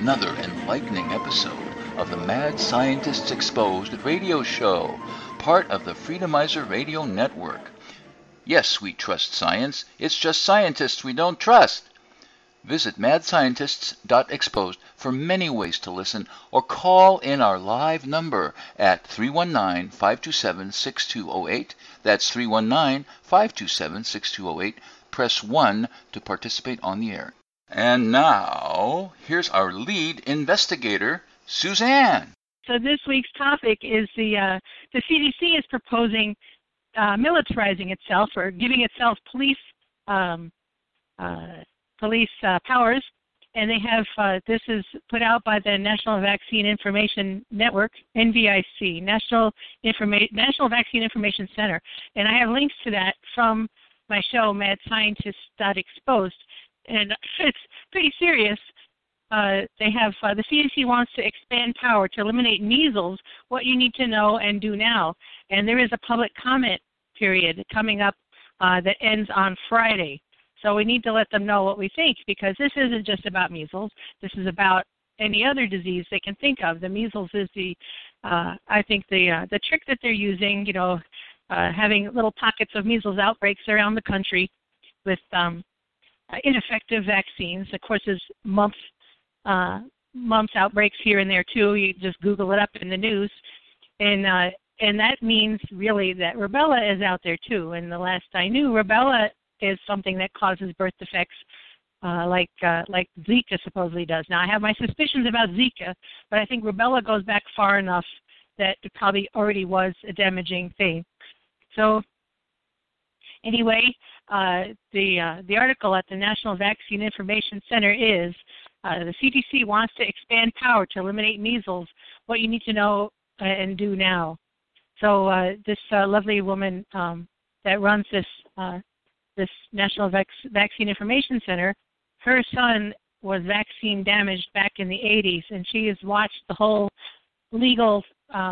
another enlightening episode of the Mad Scientists Exposed radio show, part of the Freedomizer Radio Network. Yes, we trust science. It's just scientists we don't trust. Visit madscientists.exposed for many ways to listen, or call in our live number at 319-527-6208. That's 319-527-6208. Press 1 to participate on the air. And now, here's our lead investigator, Suzanne. So this week's topic is the CDC is proposing militarizing itself, or giving itself police powers, and they have this is put out by the National Vaccine Information Network, NVIC, National Vaccine Information Center, and I have links to that from my show, madscientists.exposed, and it's pretty serious. They have the CDC wants to expand power to eliminate measles. What you need to know and do now, and there is a public comment period coming up that ends on Friday. So we need to let them know what we think, because this isn't just about measles. This is about any other disease they can think of. The measles is I think the trick that they're using, having little pockets of measles outbreaks around the country with ineffective vaccines. Of course, there's mumps outbreaks here and there too. You just Google it up in the news, and that means really that rubella is out there too. And the last I knew, rubella is something that causes birth defects like Zika supposedly does. Now, I have my suspicions about Zika, but I think rubella goes back far enough that it probably already was a damaging thing. So anyway, the article at the National Vaccine Information Center is the CDC wants to expand power to eliminate measles. What you need to know and do now. So this lovely woman that runs this National Vaccine Information Center, her son was vaccine damaged back in the 80s, and she has watched the whole legal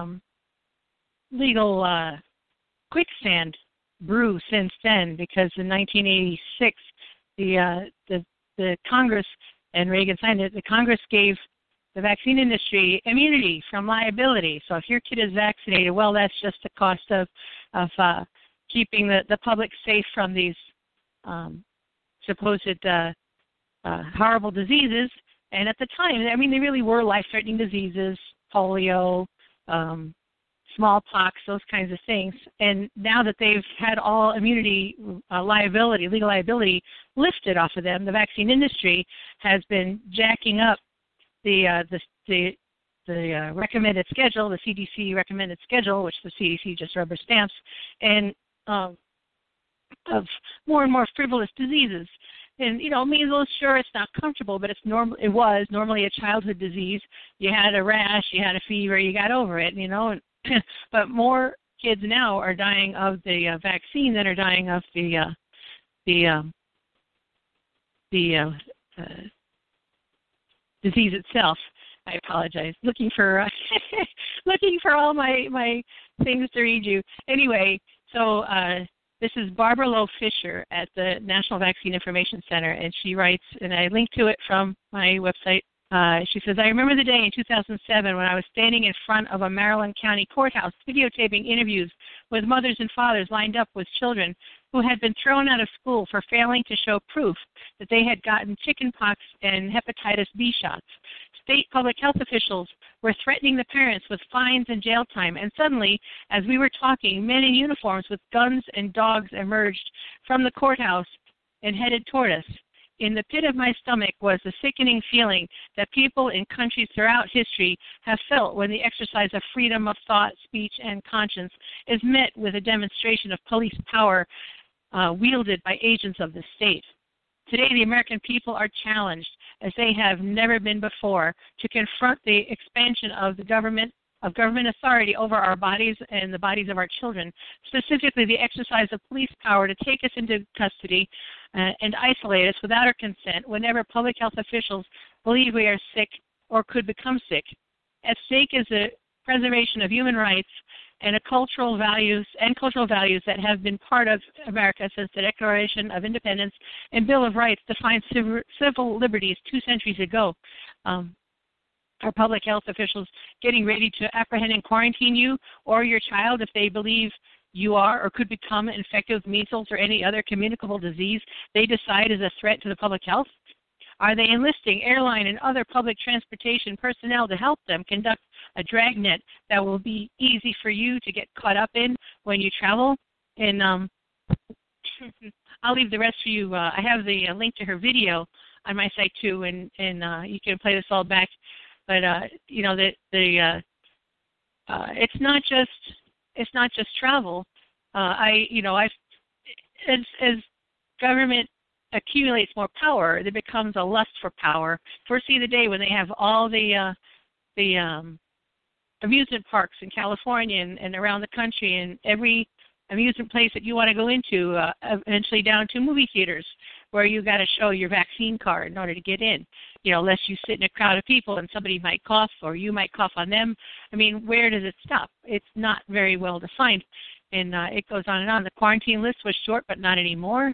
quicksand brew since then, because in 1986 the Congress, and Reagan signed it, the Congress gave the vaccine industry immunity from liability. So if your kid is vaccinated, well, that's just the cost of keeping the public safe from these supposed horrible diseases. And at the time, I mean, they really were life-threatening diseases, polio, smallpox, those kinds of things. And now that they've had all immunity liability, legal liability lifted off of them, the vaccine industry has been jacking up the recommended schedule, the CDC recommended schedule, which the CDC just rubber stamps, and of more and more frivolous diseases. And, measles, sure, it's not comfortable, but it was normally a childhood disease. You had a rash, you had a fever, you got over it, but more kids now are dying of the vaccine than are dying of the disease itself. I apologize. Looking for all my things to read you. Anyway, so this is Barbara Lowe Fisher at the National Vaccine Information Center, and she writes, and I link to it from my website. She says, I remember the day in 2007 when I was standing in front of a Maryland County courthouse videotaping interviews with mothers and fathers lined up with children who had been thrown out of school for failing to show proof that they had gotten chickenpox and hepatitis B shots. State public health officials were threatening the parents with fines and jail time, and suddenly, as we were talking, men in uniforms with guns and dogs emerged from the courthouse and headed toward us. In the pit of my stomach was the sickening feeling that people in countries throughout history have felt when the exercise of freedom of thought, speech, and conscience is met with a demonstration of police power wielded by agents of the state. Today, the American people are challenged, as they have never been before, to confront the expansion of the government authority over our bodies and the bodies of our children, specifically the exercise of police power to take us into custody and isolate us without our consent whenever public health officials believe we are sick or could become sick. At stake is the preservation of human rights and cultural values that have been part of America since the Declaration of Independence and Bill of Rights defined civil liberties 2 centuries ago. are public health officials getting ready to apprehend and quarantine you or your child if they believe you are or could become infected with measles or any other communicable disease they decide is a threat to the public health? Are they enlisting airline and other public transportation personnel to help them conduct a dragnet that will be easy for you to get caught up in when you travel? And I'll leave the rest for you. I have the link to her video on my site too, and you can play this all back. But it's not just travel. As government accumulates more power, there becomes a lust for power. Foresee the day when they have all the amusement parks in California and around the country, and every amusement place that you want to go into, eventually down to movie theaters, where you got to show your vaccine card in order to get in. Lest you sit in a crowd of people and somebody might cough or you might cough on them. I mean, where does it stop? It's not very well defined, and it goes on and on. The quarantine list was short, but not anymore.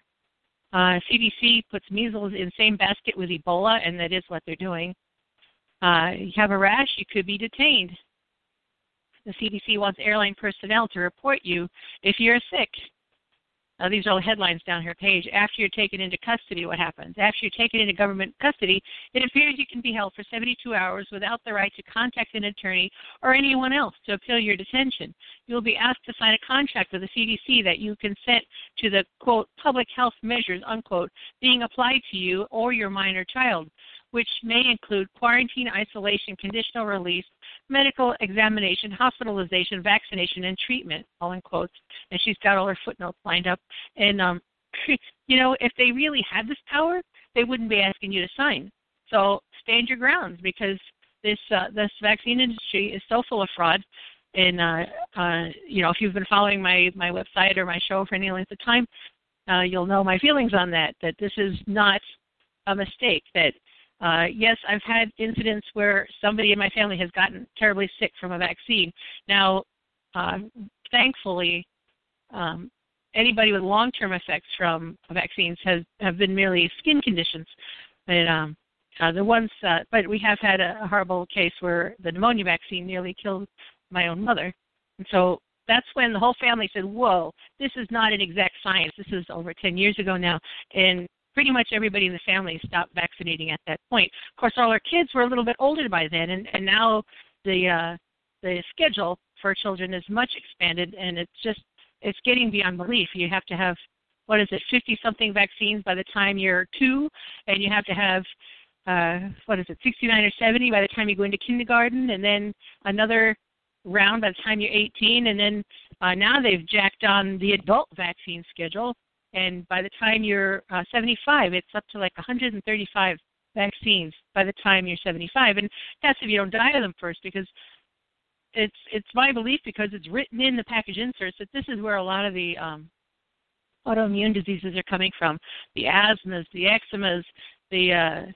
CDC puts measles in the same basket with Ebola, and that is what they're doing. You have a rash, you could be detained. The CDC wants airline personnel to report you if you're sick. These are all headlines down her page. After you're taken into custody, what happens? After you're taken into government custody, it appears you can be held for 72 hours without the right to contact an attorney or anyone else to appeal your detention. You'll be asked to sign a contract with the CDC that you consent to the, quote, public health measures, unquote, being applied to you or your minor child, which may include quarantine, isolation, conditional release, medical examination, hospitalization, vaccination, and treatment, all in quotes. And she's got all her footnotes lined up. And, if they really had this power, they wouldn't be asking you to sign. So stand your grounds, because this vaccine industry is so full of fraud. And, if you've been following my website or my show for any length of time, you'll know my feelings on that this is not a mistake, that yes, I've had incidents where somebody in my family has gotten terribly sick from a vaccine. Now, thankfully, anybody with long-term effects from vaccines have been merely skin conditions. But but we have had a horrible case where the pneumonia vaccine nearly killed my own mother. And so that's when the whole family said, whoa, this is not an exact science. This is over 10 years ago now. And pretty much everybody in the family stopped vaccinating at that point. Of course, all our kids were a little bit older by then, and now the schedule for children is much expanded, and it's getting beyond belief. You have to have, 50-something vaccines by the time you're 2, and you have to have, 69 or 70 by the time you go into kindergarten, and then another round by the time you're 18, and then now they've jacked on the adult vaccine schedule. And by the time you're 75, it's up to like 135 vaccines by the time you're 75. And that's if you don't die of them first, because it's my belief, because it's written in the package inserts, that this is where a lot of the autoimmune diseases are coming from. The asthmas, the eczemas, the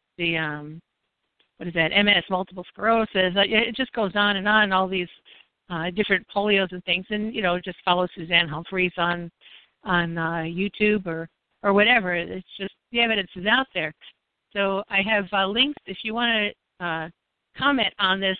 MS, multiple sclerosis. It just goes on and on, all these different polios and things. And, just follow Suzanne Humphreys on YouTube or whatever. It's just the evidence is out there. So I have links if you want to comment on this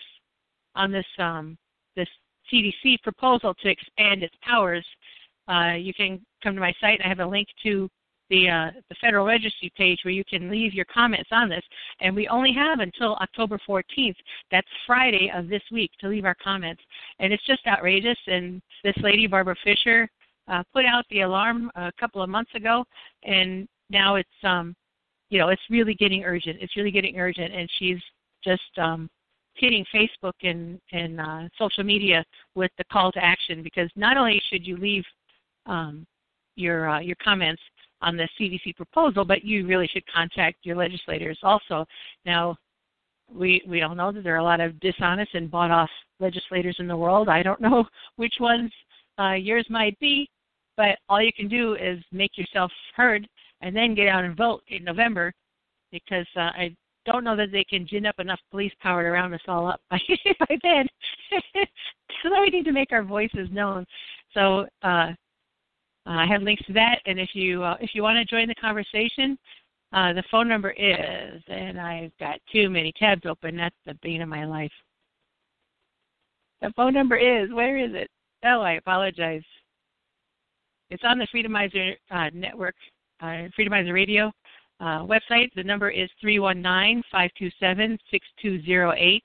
CDC proposal to expand its powers. You can come to my site. I have a link to the Federal Registry page where you can leave your comments on this. And we only have until October 14th. That's Friday of this week to leave our comments. And it's just outrageous. And this lady, Barbara Fisher, put out the alarm a couple of months ago, and now it's it's really getting urgent. It's really getting urgent, and she's just hitting Facebook and social media with the call to action, because not only should you leave your comments on the CDC proposal, but you really should contact your legislators also. Now, we all know that there are a lot of dishonest and bought-off legislators in the world. I don't know which ones yours might be, but all you can do is make yourself heard and then get out and vote in November, because I don't know that they can gin up enough police power to round us all up by then. So we need to make our voices known. So I have links to that, and if you want to join the conversation, The phone number is, and I've got too many tabs open. That's the bane of my life. The phone number is, where is it? Oh, I apologize. It's on the Freedomizer Network, Freedomizer Radio website. The number is 319-527-6208.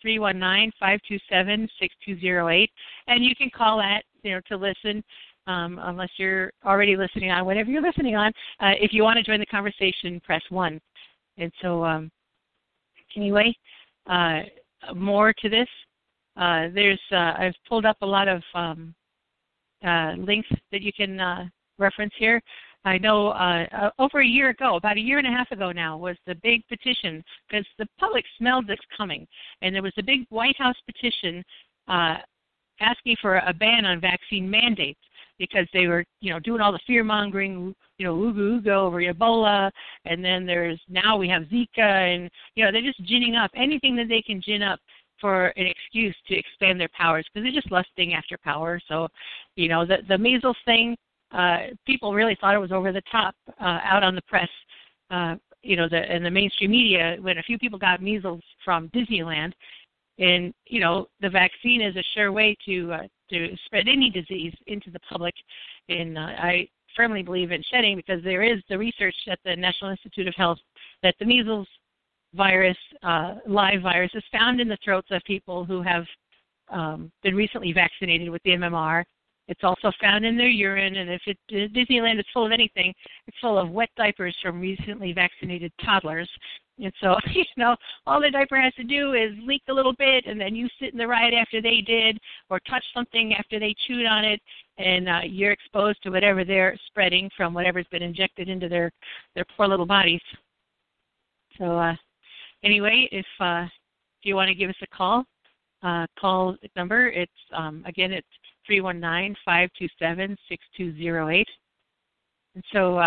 319-527-6208. And you can call that, to listen, unless you're already listening on whatever you're listening on. If you want to join the conversation, press 1. And so, anyway, more to this. I've pulled up a lot of links that you can reference here. I know over a year ago, about a year and a half ago now, was the big petition because the public smelled this coming. And there was a big White House petition asking for a ban on vaccine mandates because they were, doing all the fear-mongering, ooga over Ebola. And then now we have Zika. And, they're just ginning up anything that they can gin up for an excuse to expand their powers because they're just lusting after power. So, the measles thing, people really thought it was over the top out on the press, and the mainstream media when a few people got measles from Disneyland. And, the vaccine is a sure way to spread any disease into the public. And I firmly believe in shedding because there is the research at the National Institute of Health that the measles virus, live virus, is found in the throats of people who have been recently vaccinated with the MMR. It's also found in their urine, and if Disneyland is full of anything, it's full of wet diapers from recently vaccinated toddlers. And so, all the diaper has to do is leak a little bit, and then you sit in the ride after they did, or touch something after they chewed on it, and you're exposed to whatever they're spreading from whatever's been injected into their poor little bodies. So, anyway, if you want to give us a call number. It's again, it's 319-527-6208. And so,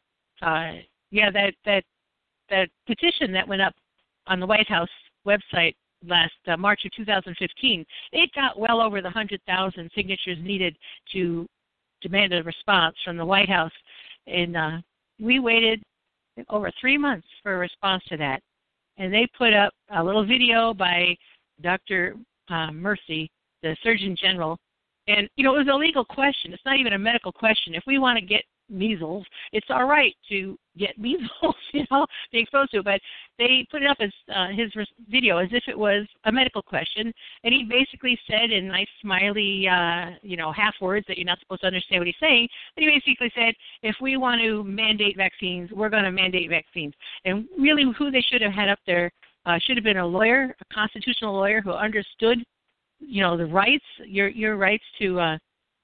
that petition that went up on the White House website last March of 2015, it got well over the 100,000 signatures needed to demand a response from the White House. And we waited over 3 months for a response to that. And they put up a little video by Dr. Murthy, the Surgeon General. And, it was a legal question. It's not even a medical question. If we want to get measles, it's all right to get measles, be exposed to it. But they put it up as his video as if it was a medical question. And he basically said in nice, smiley, half words that you're not supposed to understand what he's saying, but he basically said, if we want to mandate vaccines, we're going to mandate vaccines. And really who they should have had up there should have been a lawyer, a constitutional lawyer who understood, the rights, your rights to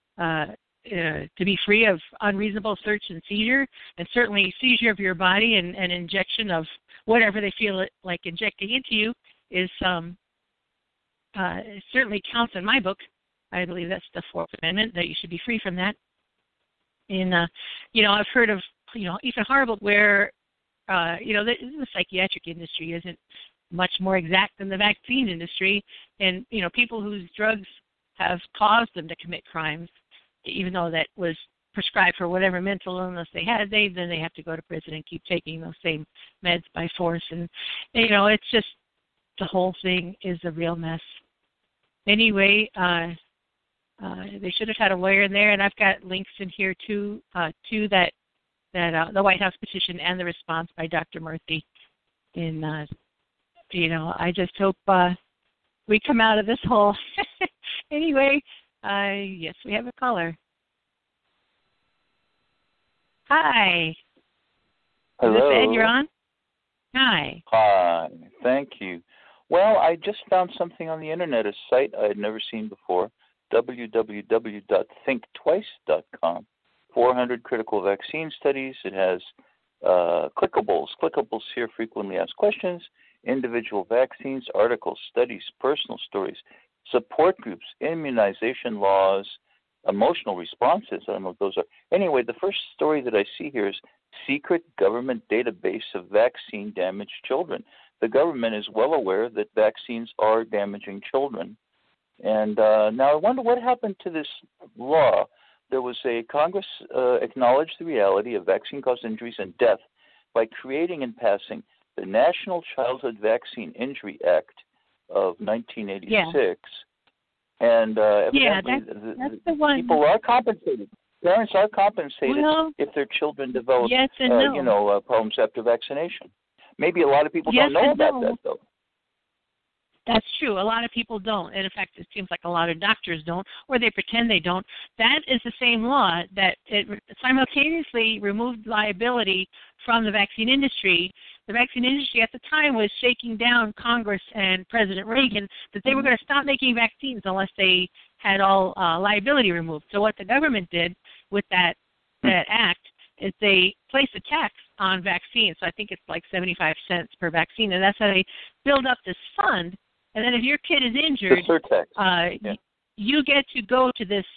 be free of unreasonable search and seizure, and certainly seizure of your body and injection of whatever they feel like injecting into you is certainly counts in my book. I believe that's the Fourth Amendment, that you should be free from that. And, I've heard of, Ethan Horrible where, the psychiatric industry isn't much more exact than the vaccine industry. And, people whose drugs have caused them to commit crimes, even though that was prescribed for whatever mental illness they had, then they have to go to prison and keep taking those same meds by force. And, it's just the whole thing is a real mess. Anyway, they should have had a lawyer in there, and I've got links in here to that the White House petition and the response by Dr. Murthy. And, I just hope we come out of this hole. Anyway, yes, we have a caller. Hi. Hello. Is this Ed, you're on? Hi. Hi. Thank you. Well, I just found something on the internet, a site I had never seen before, www.thinktwice.com. 400 critical vaccine studies. It has clickables. Clickables here, frequently asked questions, individual vaccines, articles, studies, personal stories, support groups, immunization laws, emotional responses. I don't know what those are. Anyway, the first story that I see here is secret government database of vaccine-damaged children. The government is well aware that vaccines are damaging children. And now I wonder what happened to this law. There was Congress acknowledged the reality of vaccine-caused injuries and death by creating and passing the National Childhood Vaccine Injury Act of 1986. Yeah. And evidently, that's the one. People are compensated. Parents are compensated if their children develop, problems after vaccination. Maybe a lot of people don't know about that, though. That's true. A lot of people don't. And in fact, it seems like a lot of doctors don't, or they pretend they don't. That is the same law that it simultaneously removed liability from the vaccine industry. The vaccine industry at the time was shaking down Congress and President Reagan that they were going to stop making vaccines unless they had all liability removed. So what the government did with that act is they placed a tax on vaccines. So I think it's like 75 cents per vaccine, and that's how they build up this fund. And then if your kid is injured, you get to go to this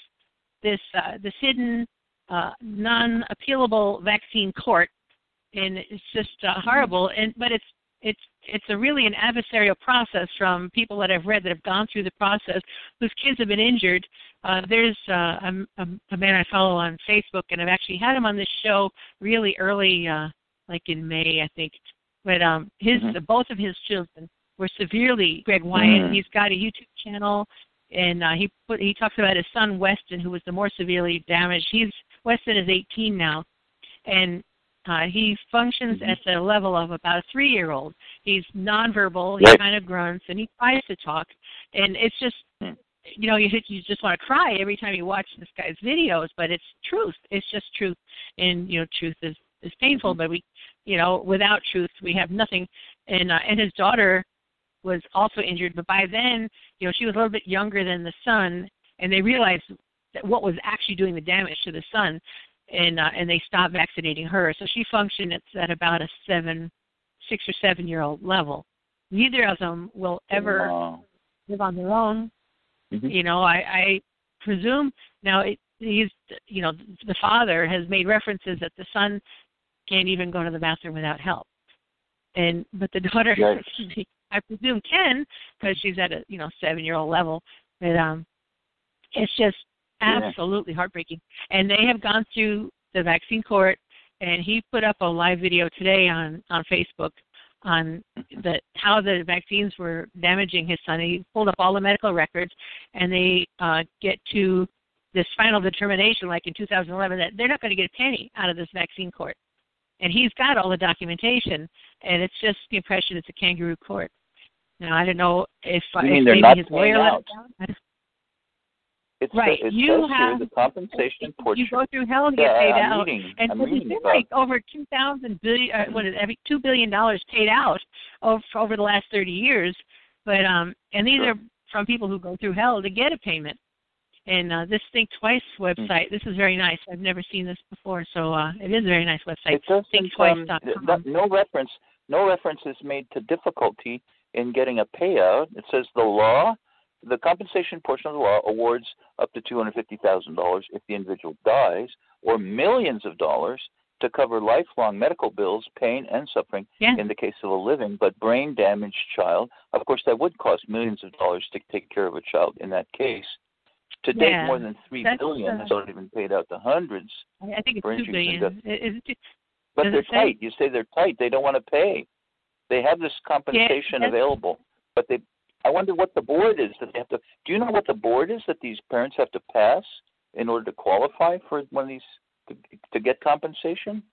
hidden, non-appealable vaccine court, and it's just horrible. But it's a really an adversarial process from people that I've read that have gone through the process whose kids have been injured. There's a man I follow on Facebook, and I've actually had him on this show really early, like in May, I think. But both of his children were severely, Greg Wyatt, he's got a YouTube channel, and he talks about his son Weston, who was the more severely damaged. Weston is 18 now, and he functions at the level of about a 3-year-old. He's nonverbal, he kind of grunts, and he tries to talk, and it's just, you just want to cry every time you watch this guy's videos, but it's truth. It's just truth, and truth is painful, but we, without truth, we have nothing. And his daughter was also injured, but by then, she was a little bit younger than the son, and they realized that what was actually doing the damage to the son, and they stopped vaccinating her. So she functioned at about a 6 or 7-year-old level. Neither of them will ever live on their own. I presume now the father has made references that the son can't even go to the bathroom without help, but the daughter, I presume, can, because she's at a 7-year-old level. But it's just absolutely heartbreaking. And they have gone through the vaccine court, and he put up a live video today on Facebook on how the vaccines were damaging his son. He pulled up all the medical records, and they get to this final determination, like in 2011, that they're not going to get a penny out of this vaccine court. And he's got all the documentation, and it's just the impression it's a kangaroo court. Now, I don't know if maybe his lawyer let it down. Right. You have the compensation portion. You go through hell to get paid out. And there's been like over $2 billion paid out over the last 30 years. But and these are from people who go through hell to get a payment. And this Think Twice website, this is very nice. I've never seen this before, so it is a very nice website. ThinkTwice.com. No reference is made to difficulty in getting a payout. It says the compensation portion of the law awards up to $250,000 if the individual dies, or millions of dollars to cover lifelong medical bills, pain, and suffering in the case of a living but brain-damaged child. Of course, that would cost millions of dollars to take care of a child in that case. To date, more than $3 billion has already been paid out to hundreds. I think it's $2 billion. But they're tight. You say they're tight. They don't want to pay. They have this compensation available, but I wonder what the board is that they have to. Do you know what the board is that these parents have to pass in order to qualify for one of these to get compensation?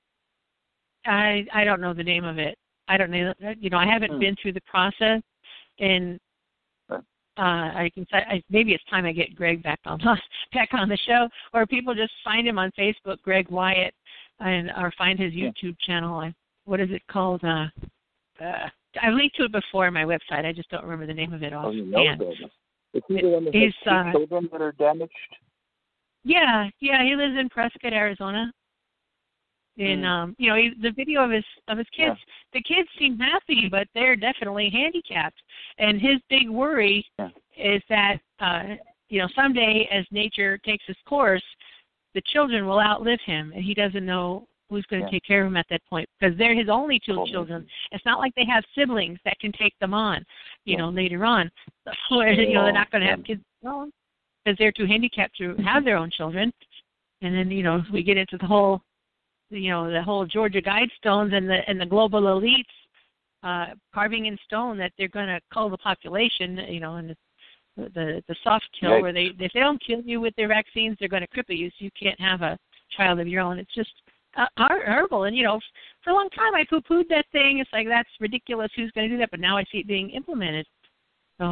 I don't know the name of it. I don't know. I haven't been through the process, and I can say maybe it's time I get Greg back on the show, or people just find him on Facebook, Greg Wyatt, or find his YouTube channel. What is it called? I've linked to it before on my website. I just don't remember the name of it offhand. Is he the one that has children that are damaged? Yeah, he lives in Prescott, Arizona. And the video of his kids, the kids seem happy, but they're definitely handicapped. And his big worry is that someday as nature takes its course, the children will outlive him, and he doesn't know who's going to take care of him at that point, because they're his only two children. It's not like they have siblings that can take them on, later on. They're not going to have kids because they're too handicapped to have their own children. And then, we get into the whole the whole Georgia Guidestones and the global elites carving in stone that they're going to cull the population, and the soft kill, where if they don't kill you with their vaccines, they're going to cripple you, so you can't have a child of your own. It's just horrible. And, for a long time I poo-pooed that thing. It's like, that's ridiculous. Who's going to do that? But now I see it being implemented. So,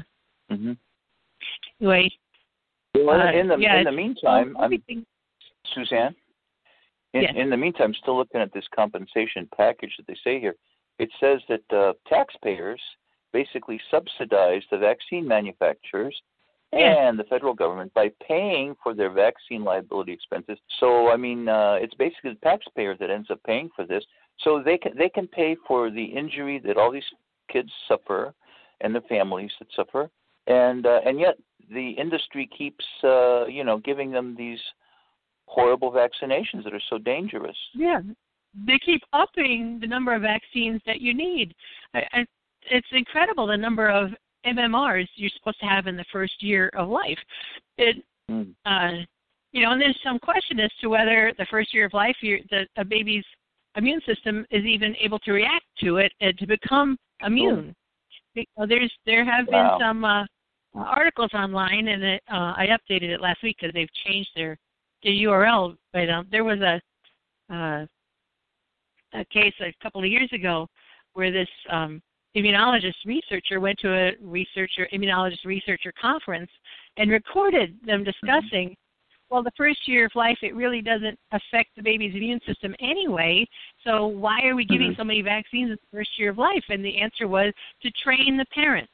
anyway. Well, in the meantime, Suzanne, in the meantime, still looking at this compensation package that they say here. It says that taxpayers basically subsidize the vaccine manufacturers and the federal government by paying for their vaccine liability expenses. So, it's basically the taxpayer that ends up paying for this. So they can pay for the injury that all these kids suffer and the families that suffer, and yet the industry keeps giving them these horrible vaccinations that are so dangerous. Yeah, they keep upping the number of vaccines that you need. It's incredible the number of MMRs you're supposed to have in the first year of life. And there's some question as to whether the first year of life, a baby's immune system is even able to react to it and to become immune. There have been some articles online, and I updated it last week because they've changed the URL. But there was a case a couple of years ago where this immunologist researcher went to a immunologist researcher conference and recorded them discussing, well, the first year of life, it really doesn't affect the baby's immune system anyway, so why are we giving so many vaccines in the first year of life? And the answer was to train the parents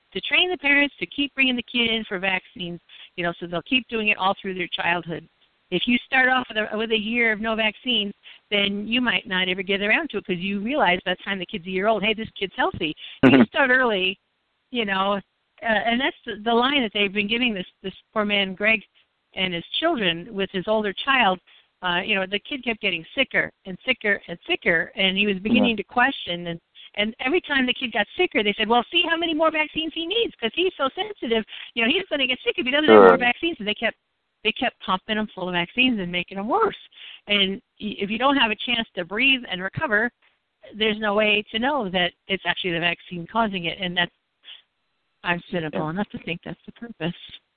to keep bringing the kid in for vaccines, so they'll keep doing it all through their childhood. If you start off with a year of no vaccines, then you might not ever get around to it because you realize by the time the kid's a year old, hey, this kid's healthy. You start early, and that's the line that they've been giving this poor man, Greg, and his children with his older child. The kid kept getting sicker and sicker and sicker, and he was beginning to question. And every time the kid got sicker, they said, well, see how many more vaccines he needs because he's so sensitive. He's going to get sick if he doesn't have more vaccines. So they kept pumping him full of vaccines and making them worse. And if you don't have a chance to breathe and recover, there's no way to know that it's actually the vaccine causing it. And I'm cynical enough to think that's the purpose.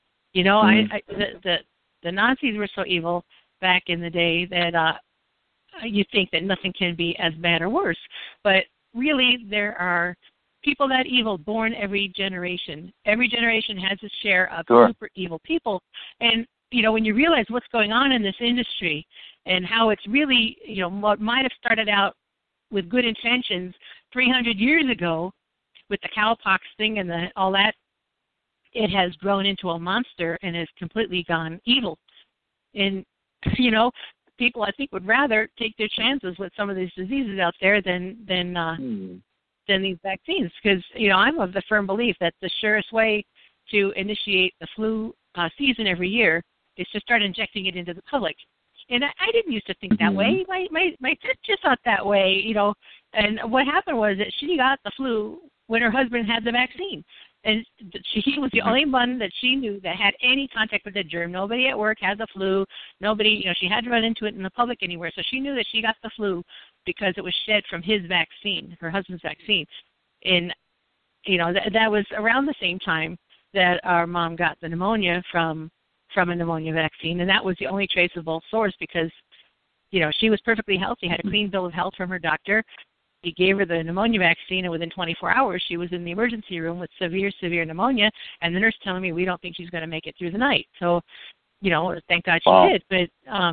The Nazis were so evil back in the day that you think that nothing can be as bad or worse. But really, there are people that evil born every generation. Every generation has its share of super evil people. And when you realize what's going on in this industry and how it's really, what might have started out with good intentions 300 years ago with the cowpox thing and all that, it has grown into a monster and has completely gone evil. And, people, I think, would rather take their chances with some of these diseases out there than these vaccines. Because, I'm of the firm belief that the surest way to initiate the flu season every year is to start injecting it into the public. And I didn't used to think that way. My sister thought that way, And what happened was that she got the flu when her husband had the vaccine. And he was the only one that she knew that had any contact with the germ. Nobody at work had the flu. Nobody, she hadn't run into it in the public anywhere. So she knew that she got the flu because it was shed from his vaccine, her husband's vaccine. And, that was around the same time that our mom got the pneumonia from a pneumonia vaccine. And that was the only traceable source because, she was perfectly healthy, had a clean bill of health from her doctor. He gave her the pneumonia vaccine, and within 24 hours, she was in the emergency room with severe pneumonia, and the nurse telling me, we don't think she's going to make it through the night. So, thank God she did. But,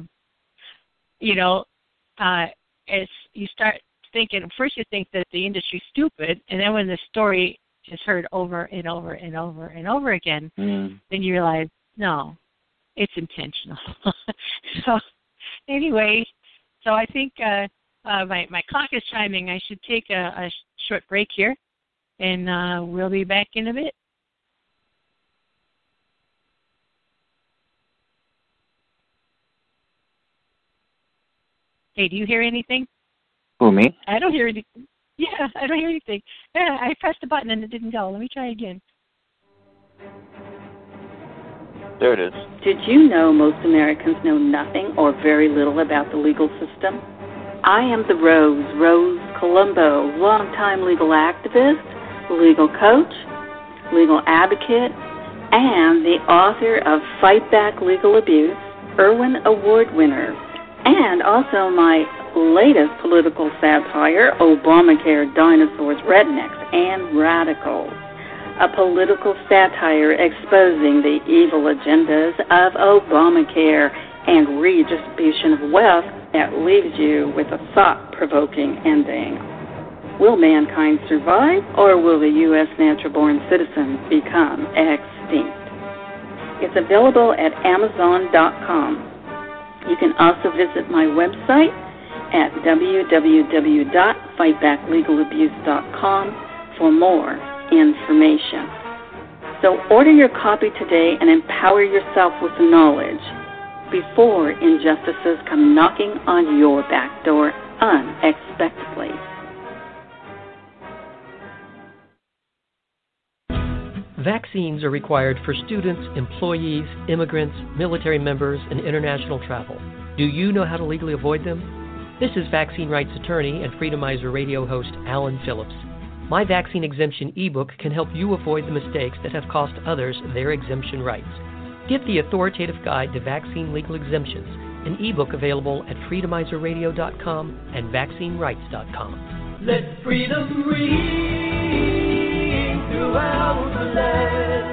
as you start thinking, first you think that the industry's stupid, and then when the story is heard over and over and over and over again, then you realize, no, it's intentional. So, anyway, I think... my clock is chiming. I should take a short break here, and we'll be back in a bit. Hey, do you hear anything? Who, me? I don't hear anything. Yeah, I don't hear anything. Yeah, I pressed the button and it didn't go. Let me try again. There it is. Did you know most Americans know nothing or very little about the legal system? I am the Rose Colombo, longtime legal activist, legal coach, legal advocate, and the author of Fight Back Legal Abuse, Irwin Award winner, and also my latest political satire, Obamacare, Dinosaurs, Rednecks, and Radicals, a political satire exposing the evil agendas of Obamacare and redistribution of wealth that leaves you with a thought-provoking ending. Will mankind survive, or will the U.S. natural-born citizens become extinct? It's available at Amazon.com. You can also visit my website at www.fightbacklegalabuse.com for more information. So order your copy today and empower yourself with knowledge before injustices come knocking on your back door unexpectedly. Vaccines are required for students, employees, immigrants, military members, and international travel. Do you know how to legally avoid them? This is vaccine rights attorney and Freedomizer radio host Alan Phillips. My vaccine exemption ebook can help you avoid the mistakes that have cost others their exemption rights. Get the authoritative guide to vaccine legal exemptions, an ebook available at freedomizerradio.com and vaccinerights.com. Let freedom ring throughout the land.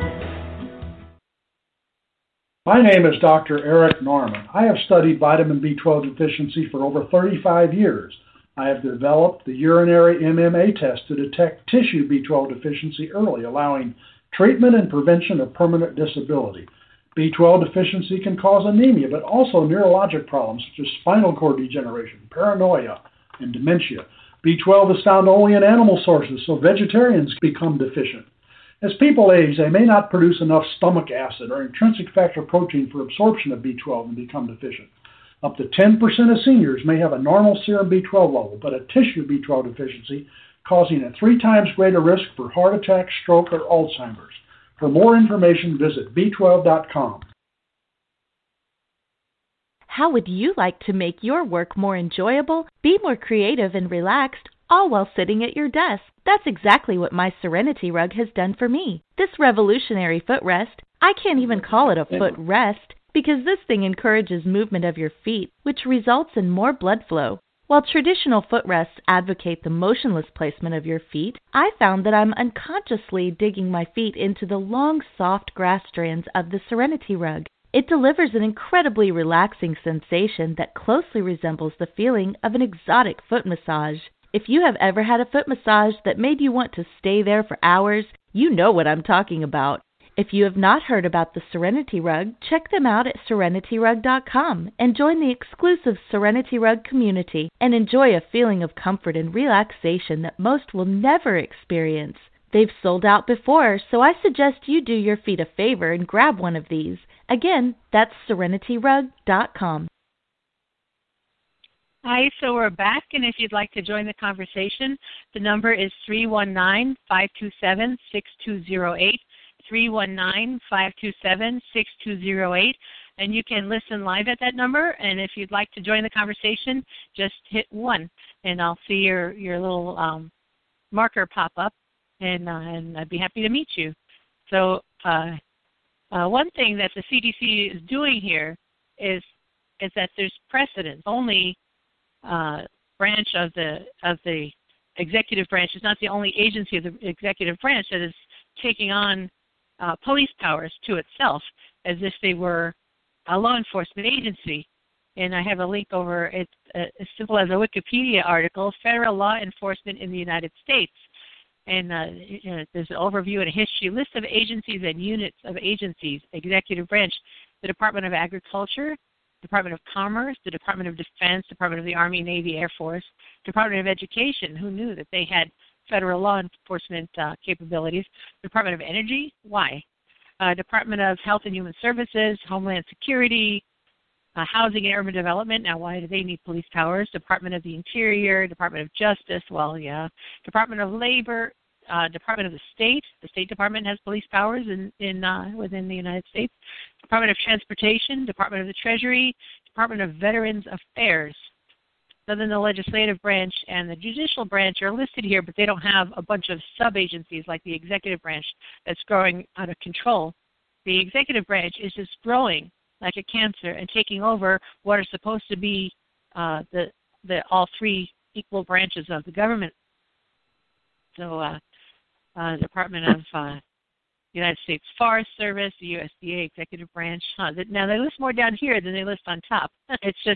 My name is Dr. Eric Norman. I have studied vitamin B12 deficiency for over 35 years. I have developed the urinary MMA test to detect tissue B12 deficiency early, allowing treatment and prevention of permanent disability. B12 deficiency can cause anemia, but also neurologic problems such as spinal cord degeneration, paranoia, and dementia. B12 is found only in animal sources, so vegetarians become deficient. As people age, they may not produce enough stomach acid or intrinsic factor protein for absorption of B12 and become deficient. Up to 10% of seniors may have a normal serum B12 level, but a tissue B12 deficiency causing a 3 times greater risk for heart attack, stroke, or Alzheimer's. For more information, visit B12.com. How would you like to make your work more enjoyable, be more creative and relaxed, all while sitting at your desk? That's exactly what my Serenity Rug has done for me. This revolutionary footrest, I can't even call it a footrest, because this thing encourages movement of your feet, which results in more blood flow. While traditional footrests advocate the motionless placement of your feet, I found that I'm unconsciously digging my feet into the long, soft grass strands of the Serenity Rug. It delivers an incredibly relaxing sensation that closely resembles the feeling of an exotic foot massage. If you have ever had a foot massage that made you want to stay there for hours, you know what I'm talking about. If you have not heard about the Serenity Rug, check them out at serenityrug.com and join the exclusive Serenity Rug community and enjoy a feeling of comfort and relaxation that most will never experience. They've sold out before, so I suggest you do your feet a favor and grab one of these. Again, that's serenityrug.com. Hi, so we're back, and if you'd like to join the conversation, the number is 319-527-6208. 319-527-6208, and you can listen live at that number. And if you'd like to join the conversation, just hit 1, and I'll see your little marker pop up, and I'd be happy to meet you. So one thing that the CDC is doing here is that there's precedent. Only branch of the executive branch is not the only agency of the executive branch that is taking on police powers to itself as if they were a law enforcement agency. And I have a link over, it's as simple as a Wikipedia article, Federal Law Enforcement in the United States. And there's an overview and a history, list of agencies and units of agencies, executive branch, the Department of Agriculture, Department of Commerce, the Department of Defense, Department of the Army, Navy, Air Force, Department of Education, who knew that they had federal law enforcement capabilities, Department of Energy, why? Department of Health and Human Services, Homeland Security, Housing and Urban Development, now why do they need police powers? Department of the Interior, Department of Justice, well, yeah. Department of Labor, Department of the State Department has police powers within the United States. Department of Transportation, Department of the Treasury, Department of Veterans Affairs. So then the legislative branch and the judicial branch are listed here, but they don't have a bunch of sub-agencies like the executive branch that's growing out of control. The executive branch is just growing like a cancer and taking over what are supposed to be the all three equal branches of the government. So the Department of United States Forest Service, the USDA executive branch. Now they list more down here than they list on top. It's just,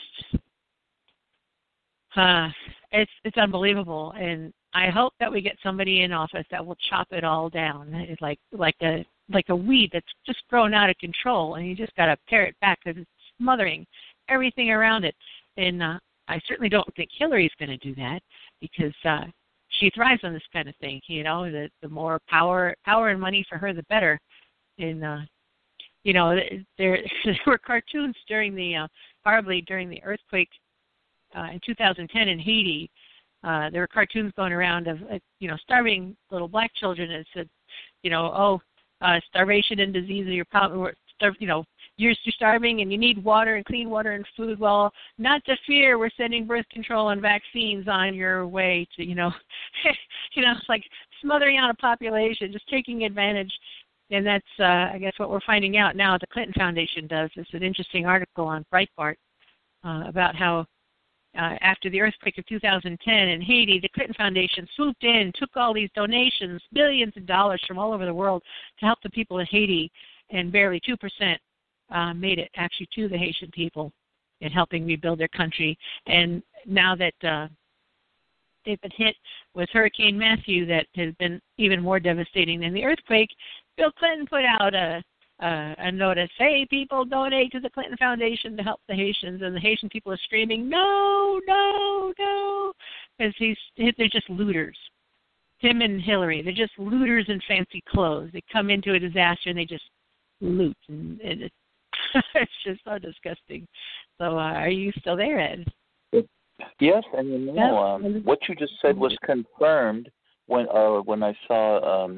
it's unbelievable, and I hope that we get somebody in office that will chop it all down. It's like a weed that's just grown out of control, and you just got to pare it back because it's smothering everything around it. And I certainly don't think Hillary's going to do that because she thrives on this kind of thing. You know, the more power and money for her, the better. And you know, there were cartoons during the earthquake in 2010 in Haiti. There were cartoons going around of starving little black children, and it said, starvation and disease are your problem. You're starving and you need water and clean water and food. Well, not to fear, we're sending birth control and vaccines on your way to, it's like smothering out a population, just taking advantage. And that's, I guess, what we're finding out now. The Clinton Foundation does. It's an interesting article on Breitbart about how after the earthquake of 2010 in Haiti, the Clinton Foundation swooped in, took all these donations, billions of dollars from all over the world to help the people in Haiti, and barely 2% made it actually to the Haitian people in helping rebuild their country. And now that they've been hit with Hurricane Matthew that has been even more devastating than the earthquake, Bill Clinton put out a notice, hey, people, donate to the Clinton Foundation to help the Haitians. And the Haitian people are screaming, no, no, no, because they're just looters. Him and Hillary, they're just looters in fancy clothes. They come into a disaster and they just loot, and it's just so disgusting. So are you still there, Ed? Yes, and what you just said was confirmed when I saw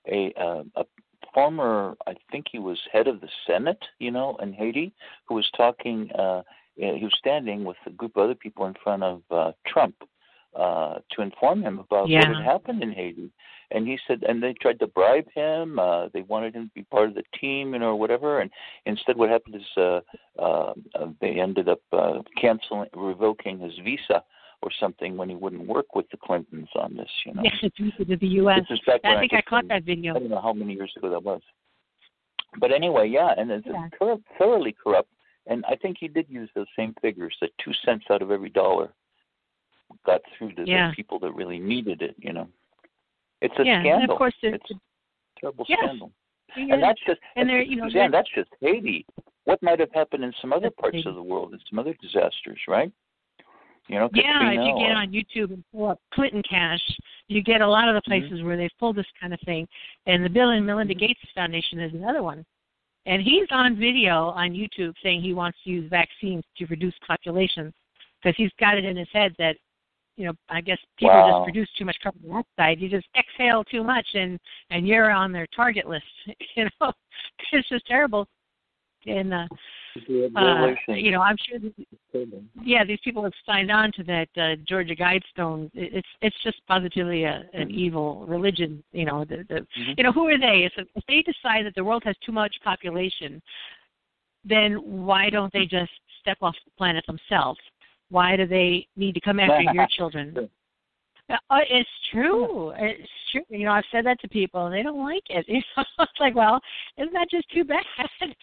a former, I think he was head of the Senate, in Haiti, who was talking. He was standing with a group of other people in front of Trump to inform him about what had happened in Haiti. And he said, and they tried to bribe him. They wanted him to be part of the team, or whatever. And instead, what happened is they ended up revoking his visa or something when he wouldn't work with the Clintons on this. Yes, it's visa to the U.S. I think I caught that video. I don't know how many years ago that was. But anyway, and it's thoroughly corrupt. And I think he did use those same figures, that 2 cents out of every dollar got through to the people that really needed it. It's a scandal. And of course it's a terrible scandal. And that's just, Suzanne, that's just Haiti. What might have happened in some other parts of the world, in some other disasters, right? Katrina, if you get on YouTube and pull up Clinton Cash, you get a lot of the places where they've pulled this kind of thing. And the Bill and Melinda Gates Foundation is another one. And he's on video on YouTube saying he wants to use vaccines to reduce populations because he's got it in his head that, I guess people just produce too much carbon dioxide. You just exhale too much, and you're on their target list. It's just terrible. And I'm sure these people have signed on to that Georgia Guidestone. It's just positively an evil religion. Who are they? If they decide that the world has too much population, then why don't they just step off the planet themselves? Why do they need to come after your children? It's true. It's true. I've said that to people, and they don't like it. It's like, well, isn't that just too bad?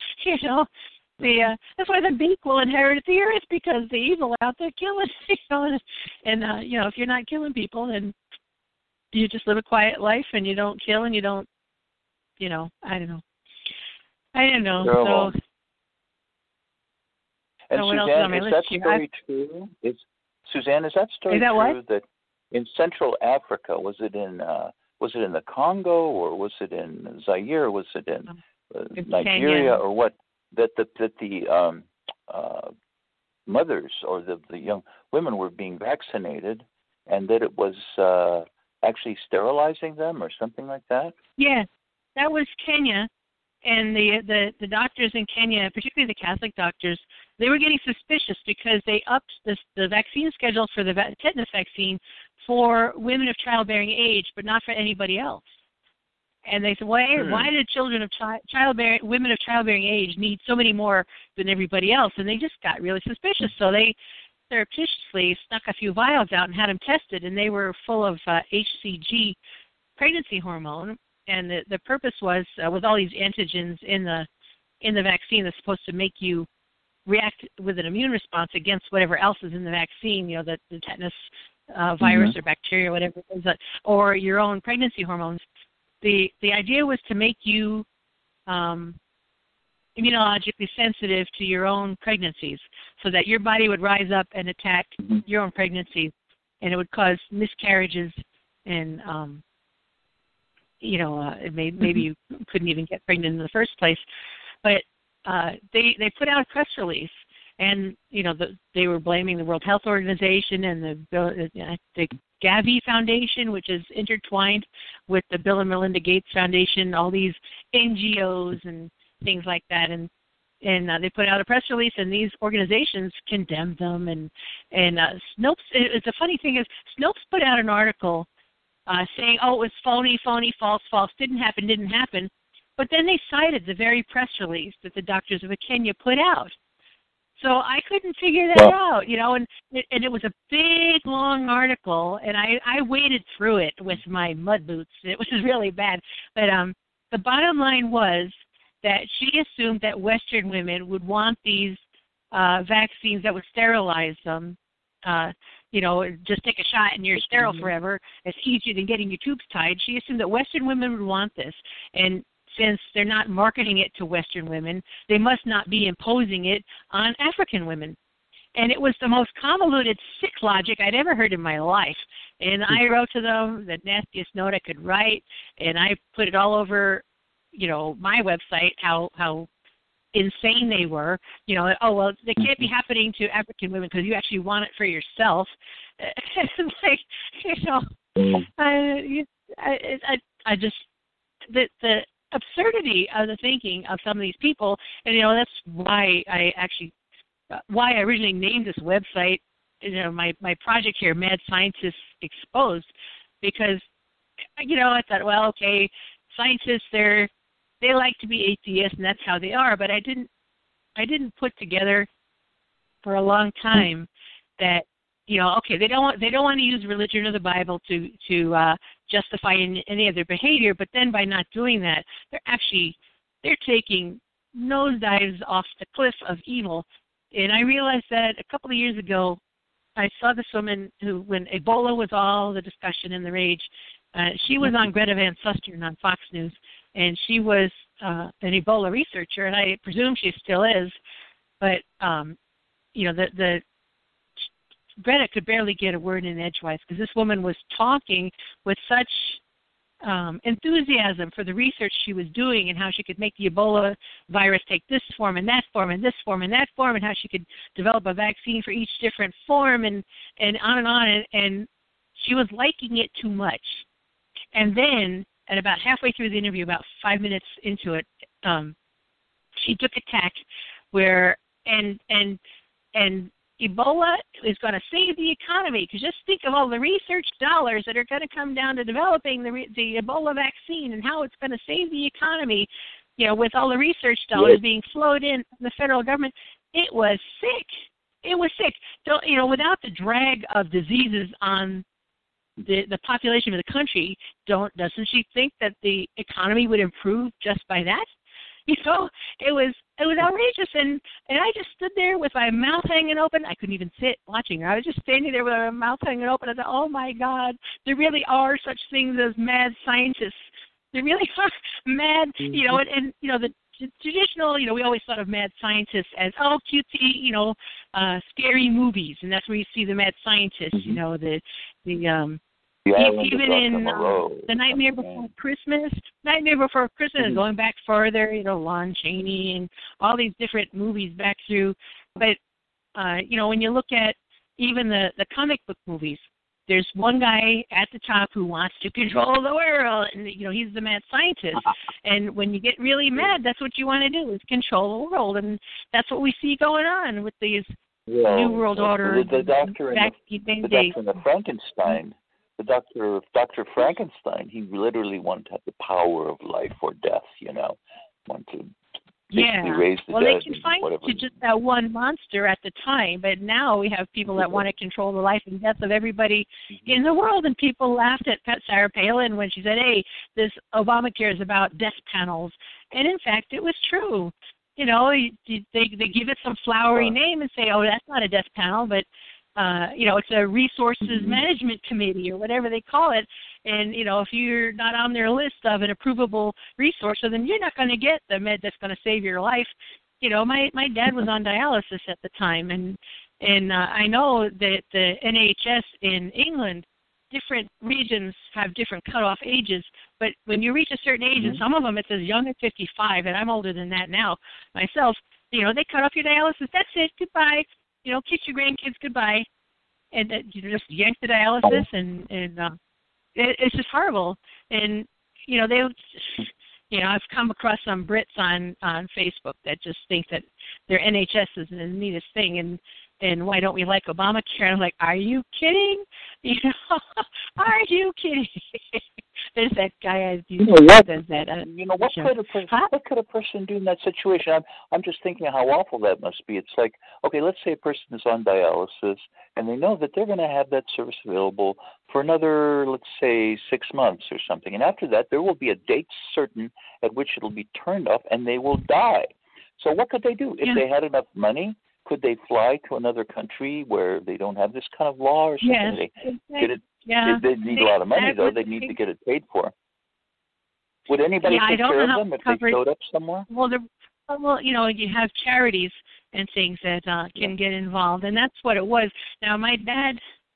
That's why the meek will inherit the earth, because the evil out there killing. And if you're not killing people, then you just live a quiet life, and you don't kill, and you don't. I don't know. So. And Suzanne, is that story true? Suzanne, is that story true that in Central Africa, was it in the Congo, or was it in Zaire, or was it in Nigeria, or what? That the mothers or the young women were being vaccinated, and that it was actually sterilizing them or something like that? Yeah, that was Kenya. And the doctors in Kenya, particularly the Catholic doctors, they were getting suspicious because they upped the vaccine schedule for the tetanus vaccine for women of childbearing age, but not for anybody else. And they said, why did children of women of childbearing age need so many more than everybody else? And they just got really suspicious. So they surreptitiously snuck a few vials out and had them tested, and they were full of HCG pregnancy hormone. And the purpose was, with all these antigens in the vaccine that's supposed to make you react with an immune response against whatever else is in the vaccine, the tetanus virus or bacteria, whatever it is, or your own pregnancy hormones. The idea was to make you immunologically sensitive to your own pregnancies, so that your body would rise up and attack your own pregnancies, and it would cause miscarriages and maybe you couldn't even get pregnant in the first place. But they put out a press release, and they were blaming the World Health Organization and the Gavi Foundation, which is intertwined with the Bill and Melinda Gates Foundation, all these NGOs and things like that, and they put out a press release, and these organizations condemned them. And Snopes, it's a funny thing is Snopes put out an article saying, it was phony, false, didn't happen. But then they cited the very press release that the doctors of Kenya put out. So I couldn't figure that out, and it was a big, long article, and I waded through it with my mud boots. It was really bad. But the bottom line was that she assumed that Western women would want these vaccines that would sterilize them. Just take a shot and you're sterile forever. It's easier than getting your tubes tied. She assumed that Western women would want this. And since they're not marketing it to Western women, they must not be imposing it on African women. And it was the most convoluted, sick logic I'd ever heard in my life. And I wrote to them the nastiest note I could write, and I put it all over, my website, how insane they were. They can't be happening to African women because you actually want it for yourself. It's like, I just the absurdity of the thinking of some of these people, and that's why I originally named this website, my project here, Mad Scientists Exposed, because I thought, scientists they like to be atheists, and that's how they are. But I didn't put together for a long time that they don't want to use religion or the Bible to justify any of their behavior. But then by not doing that, they're taking nosedives off the cliff of evil. And I realized that a couple of years ago, I saw this woman who, when Ebola was all the discussion and the rage, she was on Greta Van Susteren on Fox News, and she was an Ebola researcher, and I presume she still is. But the Greta could barely get a word in edgewise because this woman was talking with such enthusiasm for the research she was doing and how she could make the Ebola virus take this form and that form and this form and that form, and how she could develop a vaccine for each different form, and on and on. And she was liking it too much. And then, at about halfway through the interview, about 5 minutes into it, she took a tack where and Ebola is going to save the economy, because just think of all the research dollars that are going to come down to developing the Ebola vaccine and how it's going to save the economy, with all the research dollars being flowed in from the federal government. It was sick. It was sick. Without the drag of diseases on the population of the country, doesn't she think that the economy would improve just by that? It was outrageous, and I just stood there with my mouth hanging open. I couldn't even sit watching her. I was just standing there with my mouth hanging open. I thought, oh my God, there really are such things as mad scientists. There really are mad, and the traditional, we always thought of mad scientists as, cutesy, scary movies, and that's where you see the mad scientists, even in The Nightmare Before Christmas, is going back further, Lon Chaney and all these different movies back through. But, when you look at even the comic book movies, there's one guy at the top who wants to control the world, and he's the mad scientist. And when you get really mad, that's what you want to do, is control the world, and that's what we see going on with these New World Order. The doctor in the Frankenstein. The Dr. Frankenstein, he literally wanted to have the power of life or death, wanted to basically raise the dead. Well, they confined it to just that one monster at the time, but now we have people that want to control the life and death of everybody in the world, and people laughed at Sarah Palin when she said, hey, this Obamacare is about death panels. And in fact, it was true. They give it some flowery name and say, oh, that's not a death panel, but it's a resources management committee or whatever they call it. And, if you're not on their list of an approvable resource, then you're not going to get the med that's going to save your life. My dad was on dialysis at the time, and I know that the NHS in England, different regions have different cutoff ages, but when you reach a certain age, and some of them it's as young as 55, and I'm older than that now myself, they cut off your dialysis. That's it. Goodbye. Kiss your grandkids goodbye, and you just yank the dialysis, and it's just horrible. And I've come across some Brits on Facebook that just think that their NHS is the neatest thing, and why don't we like Obamacare? And I'm like, are you kidding? Are you kidding? There's that guy that says that. What could a person do in that situation? I'm just thinking how awful that must be. It's like, okay, let's say a person is on dialysis, and they know that they're going to have that service available for another, let's say, 6 months or something. And after that, there will be a date certain at which it'll be turned off, and they will die. So what could they do? If they had enough money, could they fly to another country where they don't have this kind of law or something? They need a lot of money, though. They need to get it paid for. Would anybody take care of them if they showed up somewhere? Well, you have charities and things that can get involved, and that's what it was. Now, my dad,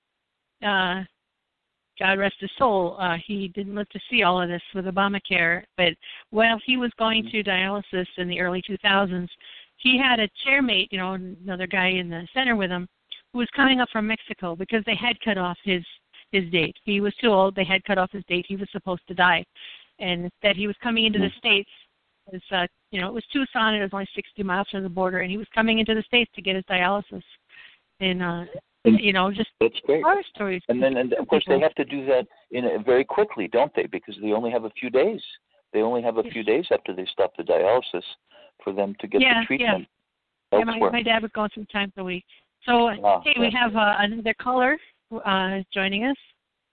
God rest his soul, he didn't live to see all of this with Obamacare, but while he was going to dialysis in the early 2000s, he had a chairmate, another guy in the center with him, who was coming up from Mexico because they had cut off his date. He was too old. They had cut off his date. He was supposed to die. And instead he was coming into the States. It was Tucson. It was only 60 miles from the border, and he was coming into the States to get his dialysis. And just that's great. Horror stories. And of course, they have to do that very quickly, don't they? Because they only have a few days. They only have a few days after they stop the dialysis for them to get the treatment. Yeah, my dad was going 3 times a week. So, hey, we have another caller joining us.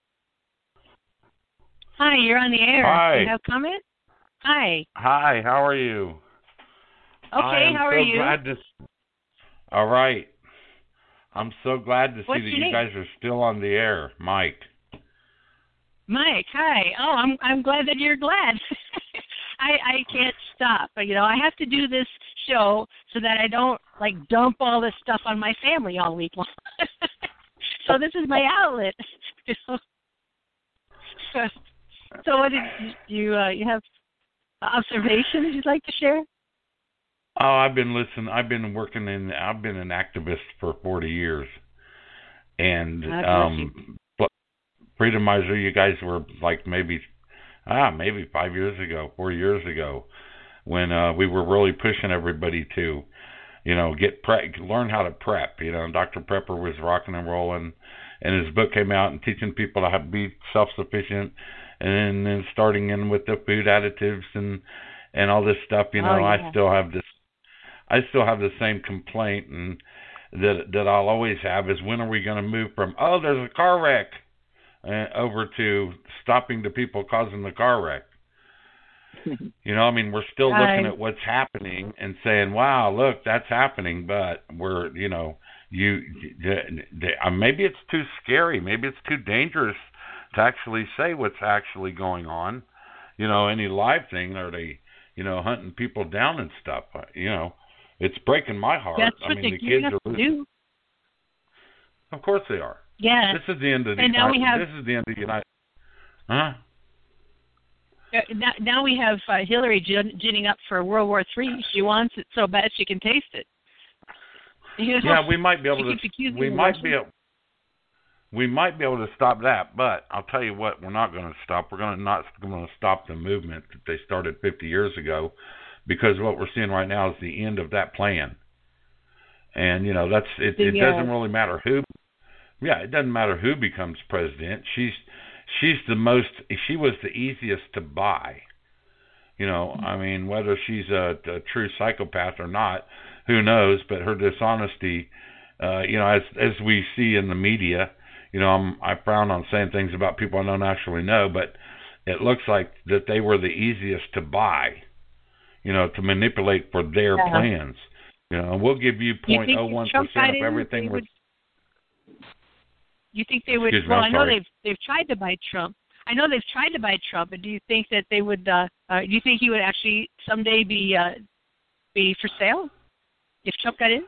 Hi, you're on the air. Hi. Do you have a comment? Hi. Hi, how are you? Okay, how are you? All right. I'm so glad to see that you guys are still on the air. Mike. Mike, hi. Oh, I'm glad that you're glad. I can't stop. I have to do this show so that I don't dump all this stuff on my family all week long. So this is my outlet. So what did you have observations you'd like to share? Oh, I've been an activist for 40 years. And Freedomizer, you guys were maybe 5 years ago, 4 years ago, when we were really pushing everybody to, learn how to prep. Dr. Prepper was rocking and rolling, and his book came out and teaching people to be self-sufficient, and then starting in with the food additives and all this stuff. I still have the same complaint, and that I'll always have is, when are we going to move from there's a car wreck over to stopping the people causing the car wreck? We're still looking at what's happening and saying, wow, look, that's happening, but we're, maybe it's too scary, maybe it's too dangerous to actually say what's actually going on. Any live thing, are they, hunting people down and stuff? It's breaking my heart. That's what the kids are losing. Of course they are. Yeah. This is the end of the United. Huh? Now we have Hillary ginning up for World War III. She wants it so bad she can taste it. Yeah, we might be able to. we might be able to stop that, but I'll tell you what, we're not going to stop. We're not going to stop the movement that they started 50 years ago, because what we're seeing right now is the end of that plan. And it doesn't really matter who. Yeah, it doesn't matter who becomes president. She was the easiest to buy. I mean, whether she's a true psychopath or not, who knows? But her dishonesty, as we see in the media, I frown on saying things about people I don't actually know, but it looks like that they were the easiest to buy, to manipulate for their plans. We'll give you 0.01% of everything. You think they would? Well, I know they've tried to buy Trump. But do you think that they would? Do you think he would actually someday be for sale if Trump got in?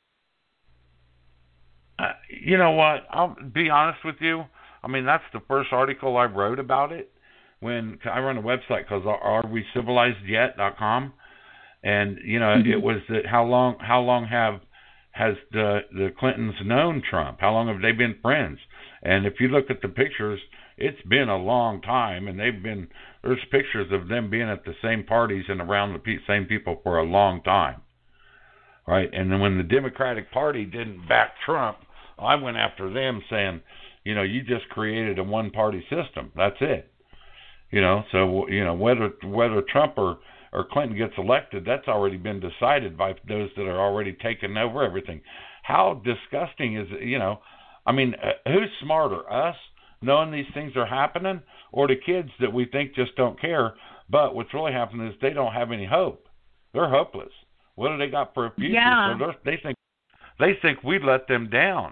You know what? I'll be honest with you. I mean, that's the first article I wrote about it. When I run a website called AreWeCivilizedYet.com, and it was that how long has the Clintons known Trump? How long have they been friends? And if you look at the pictures, it's been a long time, and there's pictures of them being at the same parties and around the same people for a long time, right? And then when the Democratic Party didn't back Trump, I went after them saying, you just created a one-party system. That's it. So whether Trump or Clinton gets elected, that's already been decided by those that are already taking over everything. How disgusting is it? I mean, who's smarter, us knowing these things are happening, or the kids that we think just don't care? But what's really happening is they don't have any hope. They're hopeless. What do they got for a future? Yeah. So they think we let them down.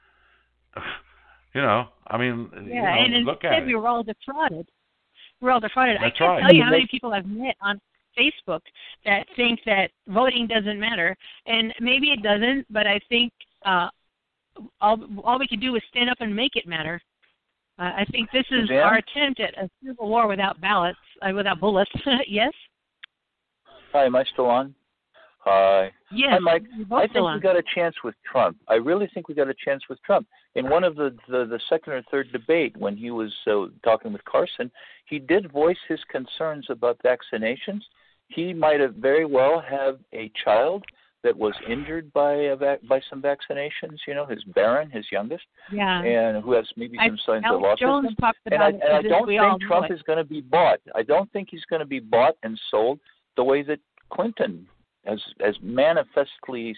I mean, and look at instead it. we were all defrauded. We're all defrauded. That's I can't right. tell you how many people I've met on Facebook that think that voting doesn't matter, and maybe it doesn't. But I think all we can do is stand up and make it matter. I think this is our attempt at a civil war without ballots, without bullets. Yes. Hi, am I still on? Hi. Yes. Hi, Mike. I think we got a chance with Trump. I really think we got a chance with Trump. In one of the second or third debate, when he was talking with Carson, he did voice his concerns about vaccinations. He might have very well have a child that was injured by some vaccinations. His Barron, his youngest, and who has maybe some signs of autism. Jones talked about and I don't think Trump is going to be bought. I don't think he's going to be bought and sold the way that Clinton has manifestly,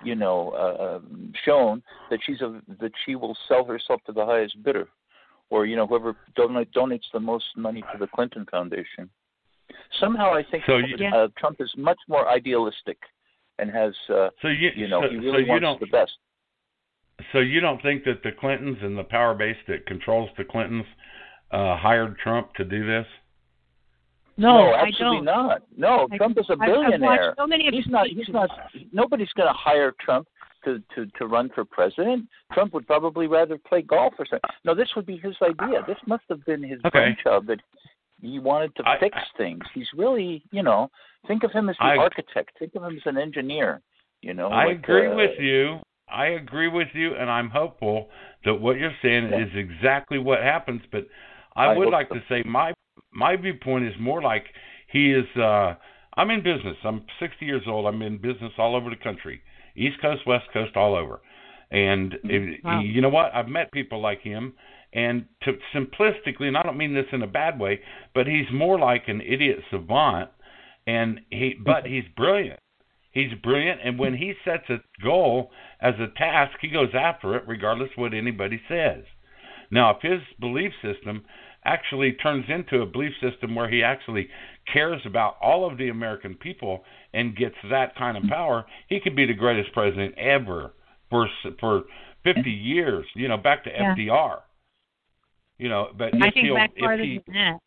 shown that she will sell herself to the highest bidder, or whoever donates the most money to the Clinton Foundation. Somehow, I think Trump is much more idealistic and has, he really wants the best. So you don't think that the Clintons and the power base that controls the Clintons hired Trump to do this? No, absolutely not. No, Trump is a billionaire. He's not. Nobody's going to hire Trump to run for president. Trump would probably rather play golf or something. No, this would be his idea. This must have been his brainchild, that he wanted to fix things. He's really, think of him as the architect. Think of him as an engineer. I agree with you. I agree with you, and I'm hopeful that what you're saying is exactly what happens. But I would like to say my viewpoint is more like he is. I'm in business. I'm 60 years old. I'm in business all over the country, East Coast, West Coast, all over. And you know what? I've met people like him. And simplistically, and I don't mean this in a bad way, but he's more like an idiot savant. But he's brilliant. He's brilliant, and when he sets a goal as a task, he goes after it regardless of what anybody says. Now, if his belief system actually turns into a belief system where he actually cares about all of the American people and gets that kind of power, he could be the greatest president ever for 50 years, back to FDR. But I think back farther than that.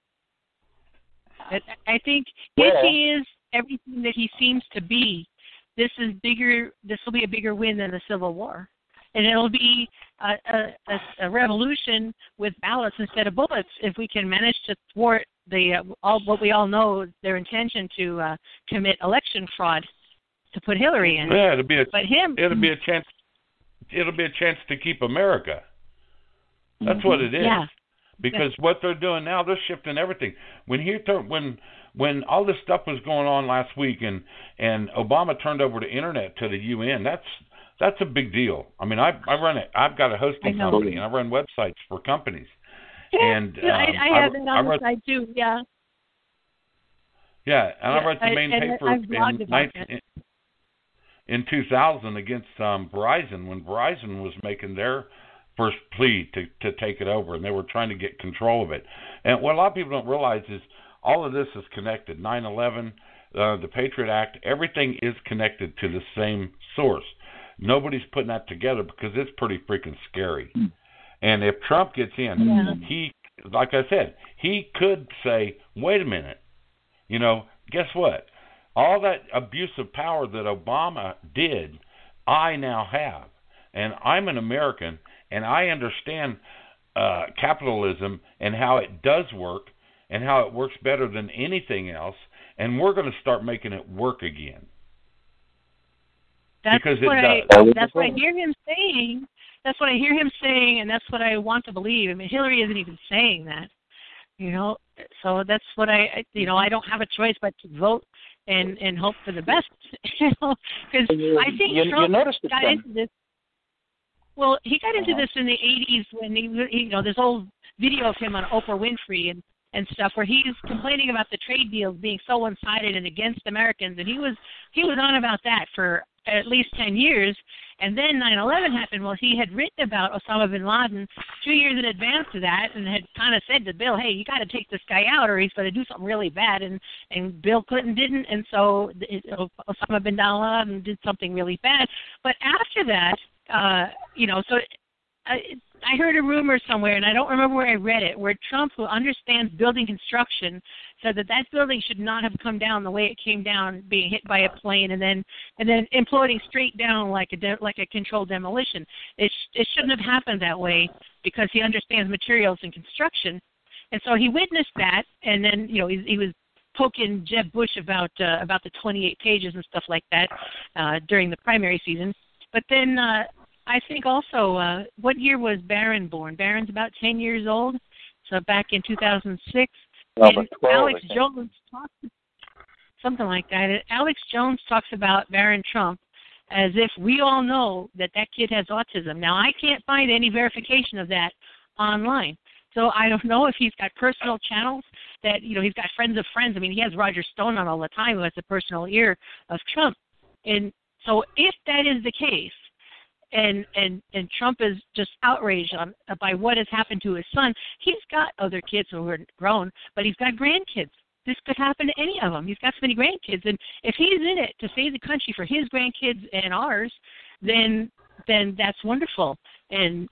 I think if he is everything that he seems to be, this is bigger. This will be a bigger win than the Civil War, and it'll be a revolution with ballots instead of bullets. If we can manage to thwart what we all know their intention to commit election fraud to put Hillary in. Yeah, it'll be a chance to keep America. That's what it is. Yeah. Because what they're doing now, they're shifting everything. When all this stuff was going on last week, and Obama turned over the internet to the UN, that's a big deal. I mean, I run it. I've got a hosting company, and I run websites for companies. Yeah, and I have it on the side too. Yeah. Yeah, and I wrote the main paper in 2000 against Verizon when Verizon was making their first plea to take it over, and they were trying to get control of it. And what a lot of people don't realize is all of this is connected. 9/11, the Patriot Act, everything is connected to the same source. Nobody's putting that together because it's pretty freaking scary. And if Trump gets in, he, like I said, he could say, wait a minute, guess what? All that abuse of power that Obama did, I now have. And I'm an American, and I understand capitalism and how it does work and how it works better than anything else, and we're going to start making it work again. That's because what it does. That's what I hear him saying. That's what I hear him saying, and that's what I want to believe. I mean, Hillary isn't even saying that, So that's what I don't have a choice but to vote and hope for the best, because I think Trump got into this. Well, he got into this in the 80s when he this old video of him on Oprah Winfrey and stuff where he's complaining about the trade deals being so one-sided and against Americans, and he was on about that for at least 10 years. And then 9/11 happened. Well, he had written about Osama bin Laden 2 years in advance of that and had kind of said to Bill, hey, you got to take this guy out or he's going to do something really bad. And Bill Clinton didn't, and so Osama bin Laden did something really bad. But after that, so I heard a rumor somewhere, and I don't remember where I read it, where Trump, who understands building construction, said that building should not have come down the way it came down, being hit by a plane and then imploding straight down like a controlled demolition. It shouldn't have happened that way because he understands materials and construction, and so he witnessed that, and then he was poking Jeb Bush about the 28 pages and stuff like that during the primary season, but then. I think also, what year was Barron born? Barron's about 10 years old, so back in 2006. And 12, Alex Jones talks, something like that. And Alex Jones talks about Barron Trump as if we all know that kid has autism. Now, I can't find any verification of that online. So I don't know if he's got personal channels that, he's got friends of friends. I mean, he has Roger Stone on all the time, who has the personal ear of Trump. And so if that is the case, and Trump is just outraged by what has happened to his son. He's got other kids who are grown, but he's got grandkids. This could happen to any of them. He's got so many grandkids, and if he's in it to save the country for his grandkids and ours, then that's wonderful. And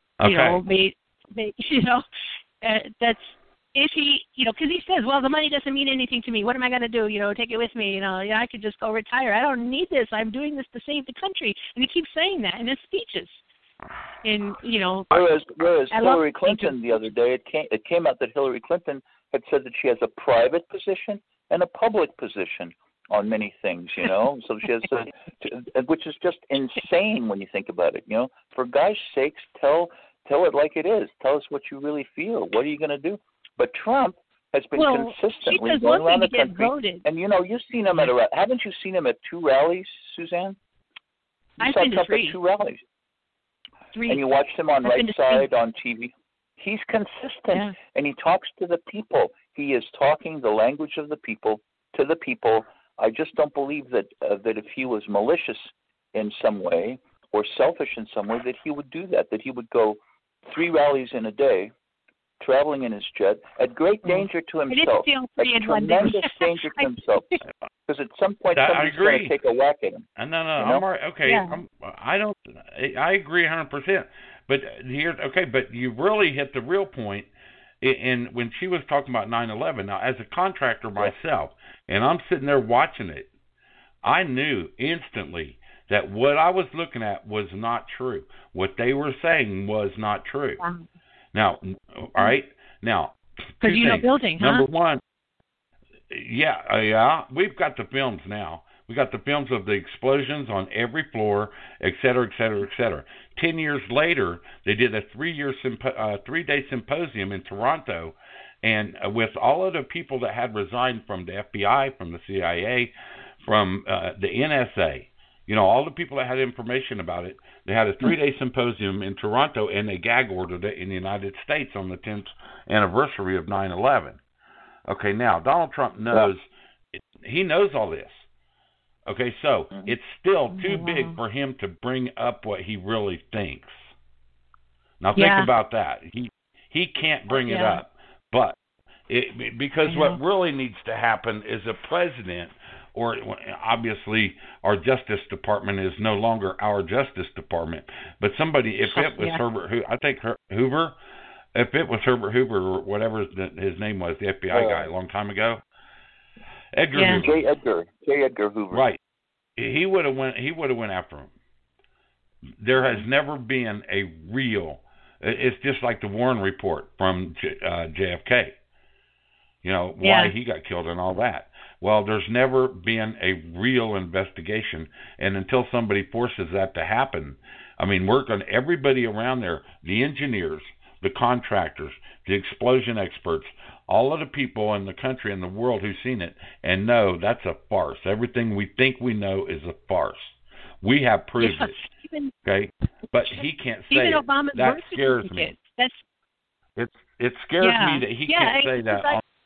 that's if he, because he says, well, the money doesn't mean anything to me. What am I going to do? Take it with me. I could just go retire. I don't need this. I'm doing this to save the country. And he keeps saying that in his speeches. And, Whereas Hillary Clinton the other day, it came out that Hillary Clinton had said that she has a private position and a public position on many things, So she has, which is just insane when you think about it, For God's sakes, tell it like it is. Tell us what you really feel. What are you going to do? But Trump has been consistently going around the country, voted. And you've seen him haven't you seen him at 2 rallies, Suzanne? I've been to Trump 3. at 2 rallies. 3. And you watched him on Right Side on TV. He's consistent, and he talks to the people. He is talking the language of the people to the people. I just don't believe that if he was malicious in some way or selfish in some way, that he would do that. That he would go 3 rallies in a day, traveling in his jet, at great danger to himself, at tremendous danger to himself, because at some point somebody's going to take a whack at him. No, I'm all right. Okay, yeah. I agree 100%. But but you really hit the real point. And when she was talking about 9/11, now as a contractor myself, and I'm sitting there watching it, I knew instantly that what I was looking at was not true. What they were saying was not true. Wow. Now, all right. Now, because building, huh? Number one, yeah, we've got the films now. We got the films of the explosions on every floor, et cetera, et cetera, et cetera. 10 years later, they did a 3-day symposium in Toronto, and with all of the people that had resigned from the FBI, from the CIA, from the NSA, all the people that had information about it, they had a 3-day symposium in Toronto, and they gag ordered it in the United States on the 10th anniversary of 9/11. Okay, now, Donald Trump knows, he knows all this. Okay, so it's still too big for him to bring up what he really thinks. Now think about that. He can't bring it up, but because what really needs to happen is a president, or obviously our Justice Department is no longer our Justice Department, but somebody, if it was Hoover, if it was Herbert Hoover or whatever his name was, the FBI guy a long time ago, Hoover. J. Edgar Hoover. Right. He would have went after him. There has never been a real. It's just like the Warren report from JFK. Why he got killed and all that. Well, there's never been a real investigation, and until somebody forces that to happen, everybody around there, the engineers, the contractors, the explosion experts, all of the people in the country and the world who've seen it and know that's a farce. Everything we think we know is a farce. We have proved it. Okay? But he can't say it. Obama's that scares me. It scares me that he can't say that.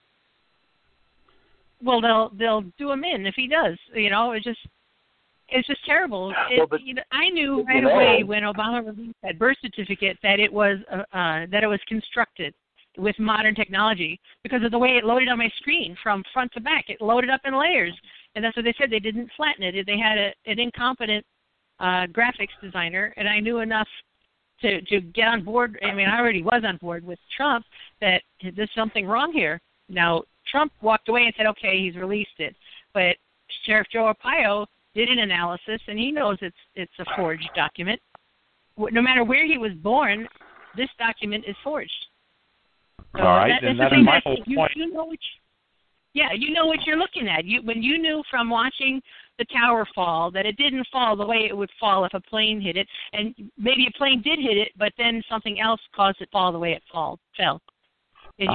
Well, they'll do him in if he does. It's just terrible. I knew right away when Obama released that birth certificate that it was constructed with modern technology because of the way it loaded on my screen from front to back. It loaded up in layers, and that's what they said. They didn't flatten it. They had an incompetent graphics designer, and I knew enough to get on board. I already was on board with Trump that there's something wrong here. Now, Trump walked away and said, okay, he's released it. But Sheriff Joe Arpaio did an analysis, and he knows it's a forged document. No matter where he was born, this document is forged. So all right, and that's my whole point. You know what you're looking at. When you knew from watching the tower fall that it didn't fall the way it would fall if a plane hit it, and maybe a plane did hit it, but then something else caused it to fall the way it fell. And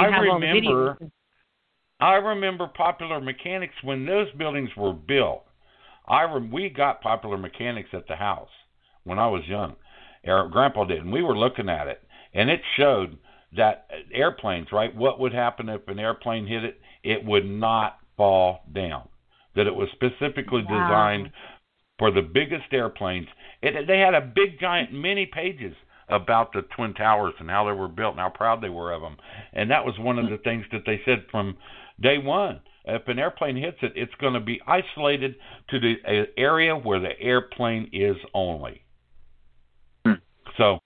I remember Popular Mechanics when those buildings were built. We got Popular Mechanics at the house when I was young. Grandpa did, and we were looking at it, and it showed that airplanes, right, what would happen if an airplane hit it? It would not fall down. That it was specifically designed for the biggest airplanes. They had a big, giant, many pages about the Twin Towers and how they were built and how proud they were of them. And that was one of the things that they said from day one. If an airplane hits it, it's going to be isolated to the area where the airplane is only. So,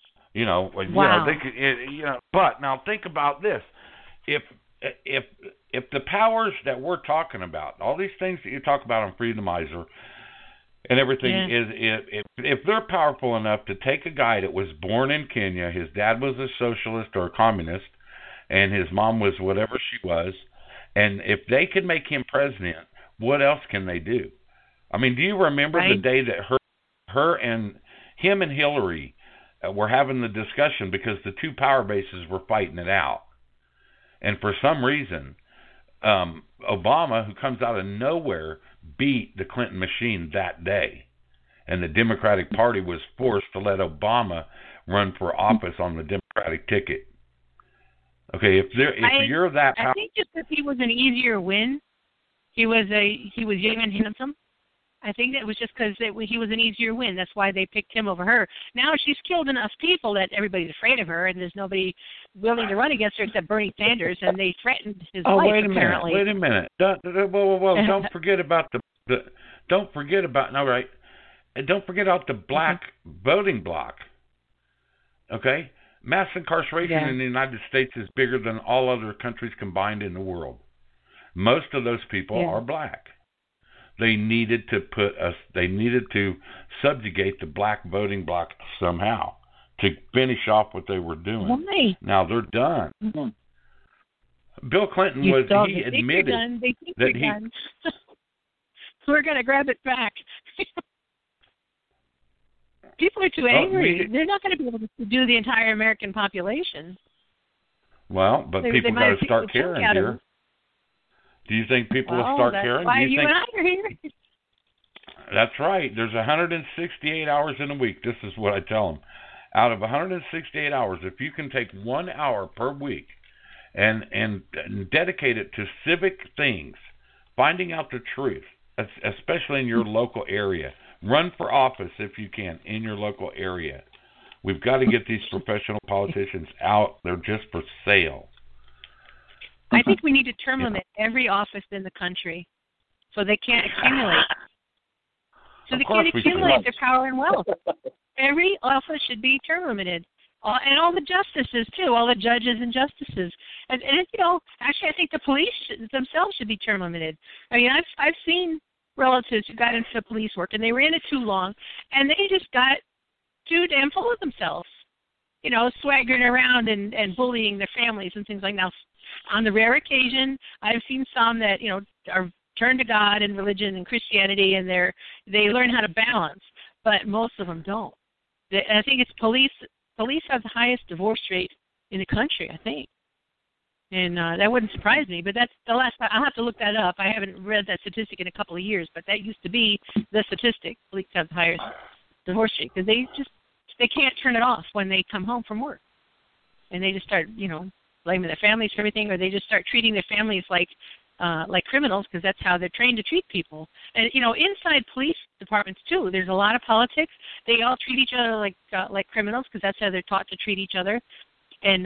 but now think about this. If the powers that we're talking about, all these things that you talk about on Freedomizer and everything, if they're powerful enough to take a guy that was born in Kenya, his dad was a socialist or a communist, and his mom was whatever she was, and if they could make him president, what else can they do? Do you remember the day that her and him and Hillary were having the discussion because the two power bases were fighting it out? And for some reason, Obama, who comes out of nowhere, beat the Clinton machine that day. And the Democratic Party was forced to let Obama run for office on the Democratic ticket. Okay, if you're that powerful, I think just because he was an easier win, he was young and handsome. I think that was just because he was an easier win. That's why they picked him over her. Now she's killed enough people that everybody's afraid of her, and there's nobody willing to run against her except Bernie Sanders, and they threatened his life. Apparently. Wait a minute. Whoa. Don't forget about Don't forget about the black voting bloc. Okay? Mass incarceration in the United States is bigger than all other countries combined in the world. Most of those people are black. They needed to subjugate the black voting bloc somehow to finish off what they were doing. Why? Now they're done. Mm-hmm. Bill Clinton admitted that he we're going to grab it back. People are too angry. They're not going to be able to do the entire American population. Well, but people got to start caring, dear. Do you think people will start caring? Why you and I are here. That's right. There's 168 hours in a week. This is what I tell them. Out of 168 hours, if you can take 1 hour per week and dedicate it to civic things, finding out the truth, especially in your local area. Run for office if you can in your local area. We've got to get these professional politicians out. They're just for sale. I think we need to term limit every office in the country so they can't accumulate. So they can't accumulate their power and wealth. Every office should be term limited. And all the justices, too, all the judges and justices. And actually, I think the police themselves should be term limited. I mean, I've seen relatives who got into police work, and they were in it too long, and they just got too damn full of themselves, swaggering around and bullying their families and things like that. Now, on the rare occasion, I've seen some that, are turned to God and religion and Christianity, and they learn how to balance, but most of them don't. I think it's police. Police have the highest divorce rate in the country, I think. And that wouldn't surprise me, but that's the last time. I'll have to look that up. I haven't read that statistic in a couple of years, but that used to be the statistic. Police have the highest divorce rate because they can't turn it off when they come home from work. And they just start, blaming their families for everything, or they just start treating their families like criminals because that's how they're trained to treat people. And, inside police departments, too, there's a lot of politics. They all treat each other like criminals because that's how they're taught to treat each other. And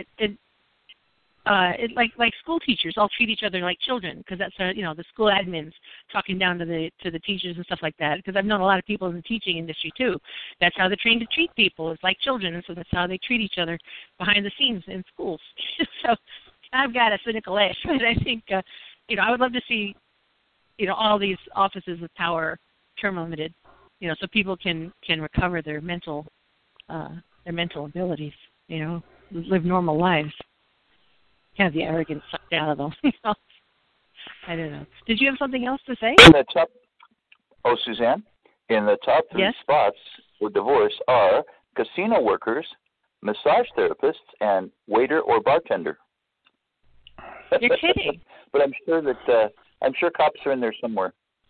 like school teachers all treat each other like children because that's the school admins talking down to the teachers and stuff like that. Because I've known a lot of people in the teaching industry too. That's how they're trained to treat people. It's like children, and so that's how they treat each other behind the scenes in schools. So I've got a cynical edge, but I think I would love to see all these offices of power term limited, so people can recover their mental abilities, live normal lives. Have the arrogance sucked out of them. I don't know. Did you have something else to say? In the top, Suzanne, in the top three spots for divorce are casino workers, massage therapists, and waiter or bartender. You're kidding. But I'm sure cops are in there somewhere.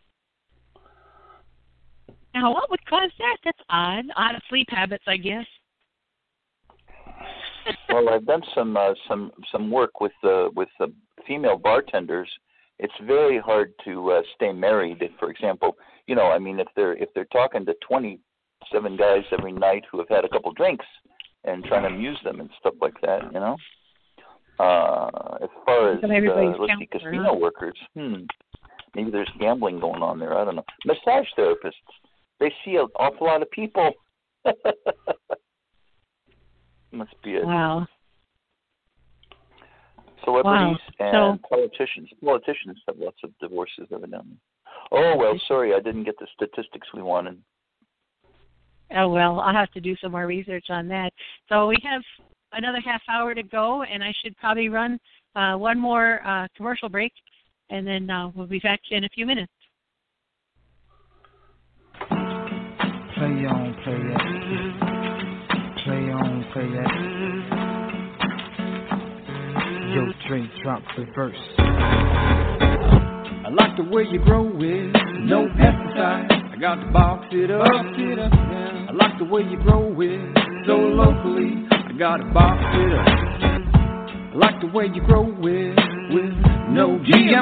Now, what would cause that? That's odd. Odd sleep habits, I guess. Well, I've done some work with the female bartenders. It's very hard to stay married. If, for example, if they're talking to 27 guys every night who have had a couple drinks and trying to amuse them and stuff like that, As far as casino workers, maybe there's gambling going on there. I don't know. Massage therapists, they see an awful lot of people. Must be it. Wow. Celebrities and politicians. Politicians have lots of divorces evidently. Oh, well, sorry, I didn't get the statistics we wanted. Oh, well, I'll have to do some more research on that. So we have another half hour to go, and I should probably run one more commercial break, and then we'll be back in a few minutes. Play on, play that. Play on, play that. Yo, Dre, drop the verse. I like the way you grow with no pesticides. I got to box it up. I like the way you grow with so locally. I got to box it up. I like the way you grow with no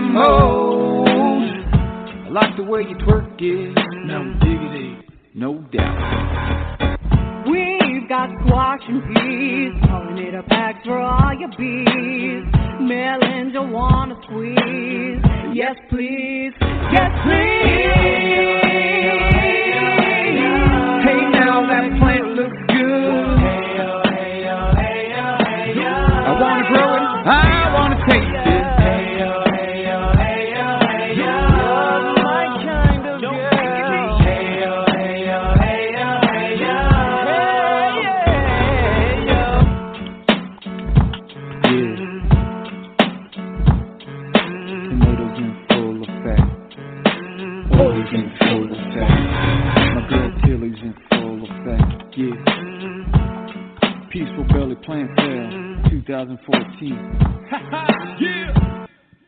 GMOs. I like the way you twerk it. No diggity, no doubt. We've got squash and peas, pollinator packs for all your bees. Melons you wanna squeeze? Yes, please. Yes, please. Hey, now that plant looks good. I wanna grow it. I wanna taste it. Yeah. Peaceful Belly Plant Sale 2014. Yeah.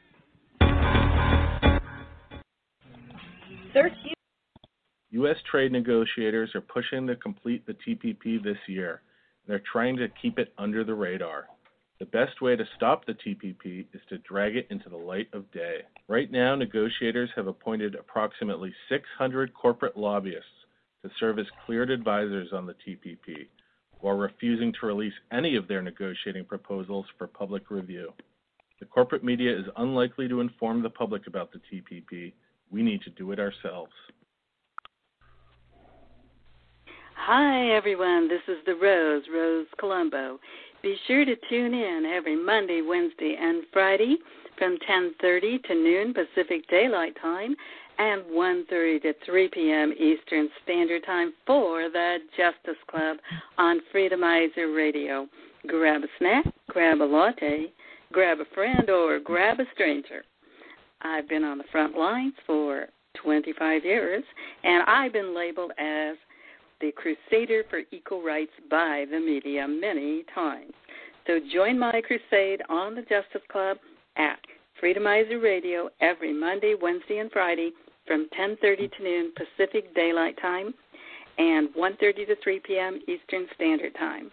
13. U.S. trade negotiators are pushing to complete the TPP this year. They're trying to keep it under the radar. The best way to stop the TPP is to drag it into the light of day. Right now, negotiators have appointed approximately 600 corporate lobbyists to serve as cleared advisors on the TPP, while refusing to release any of their negotiating proposals for public review. The corporate media is unlikely to inform the public about the TPP. We need to do it ourselves. Hi, everyone. This is the Rose Colombo. Be sure to tune in every Monday, Wednesday, and Friday from 10:30 to noon Pacific Daylight Time and 1:30 to 3 p.m. Eastern Standard Time for the Justice Club on Freedomizer Radio. Grab a snack, grab a latte, grab a friend, or grab a stranger. I've been on the front lines for 25 years, and I've been labeled as the crusader for equal rights by the media many times. So join my crusade on the Justice Club at Freedomizer Radio every Monday, Wednesday, and Friday from 10:30 to noon Pacific Daylight Time and 1:30 to 3 p.m. Eastern Standard Time.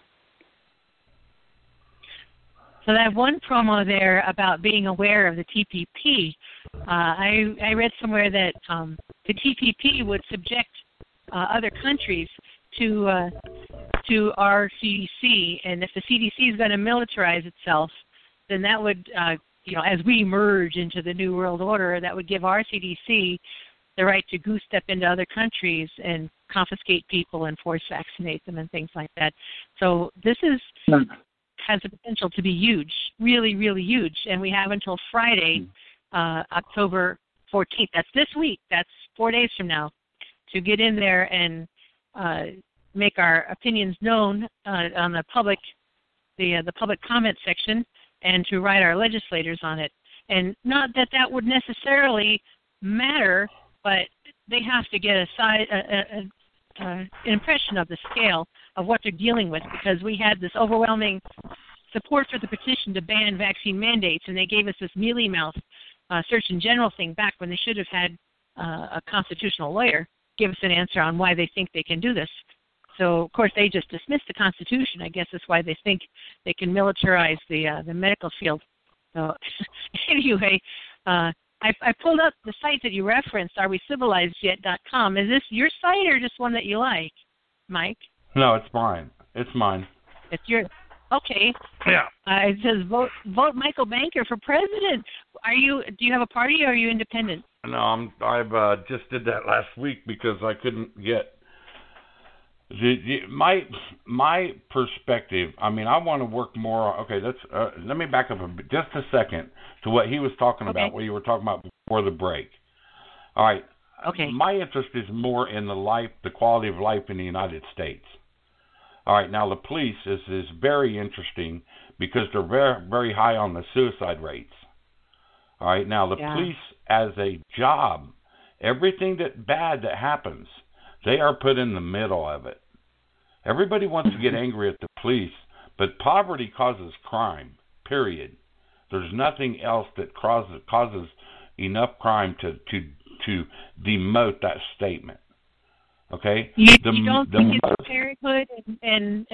So that one promo there about being aware of the TPP, I read somewhere that the TPP would subject other countries to our CDC, and if the CDC is going to militarize itself, then that would, as we merge into the New World Order, that would give our CDC the right to goose step into other countries and confiscate people and force vaccinate them and things like that. So this has the potential to be huge, really, really huge, and we have until Friday, October 14th. That's this week. That's 4 days from now, to get in there and make our opinions known on the public comment section, and to write our legislators on it. And not that that would necessarily matter, but they have to get an impression of the scale of what they're dealing with, because we had this overwhelming support for the petition to ban vaccine mandates, and they gave us this mealy-mouthed Surgeon General thing back when they should have had a constitutional lawyer give us an answer on why they think they can do this. So, of course, they just dismissed the Constitution. I guess that's why they think they can militarize the medical field. So, anyway, I pulled up the site that you referenced, arewecivilizedyet.com. Is this your site or just one that you like, Mike? No, it's mine. It's mine. It's your... Okay. Yeah. It says vote Michael Banker for president. Do you have a party, or are you independent? No, I've just did that last week because I couldn't get my perspective. I mean, I want to work more. Okay, let me back up just a second to what he was talking about, what you were talking about before the break. All right. Okay. My interest is more in the quality of life in the United States. All right, now the police is very interesting because they're very, very high on the suicide rates. All right, now the police as a job, everything bad that happens, they are put in the middle of it. Everybody wants to get angry at the police, but poverty causes crime, period. There's nothing else that causes enough crime to demote that statement. Okay. You don't think it's parenthood and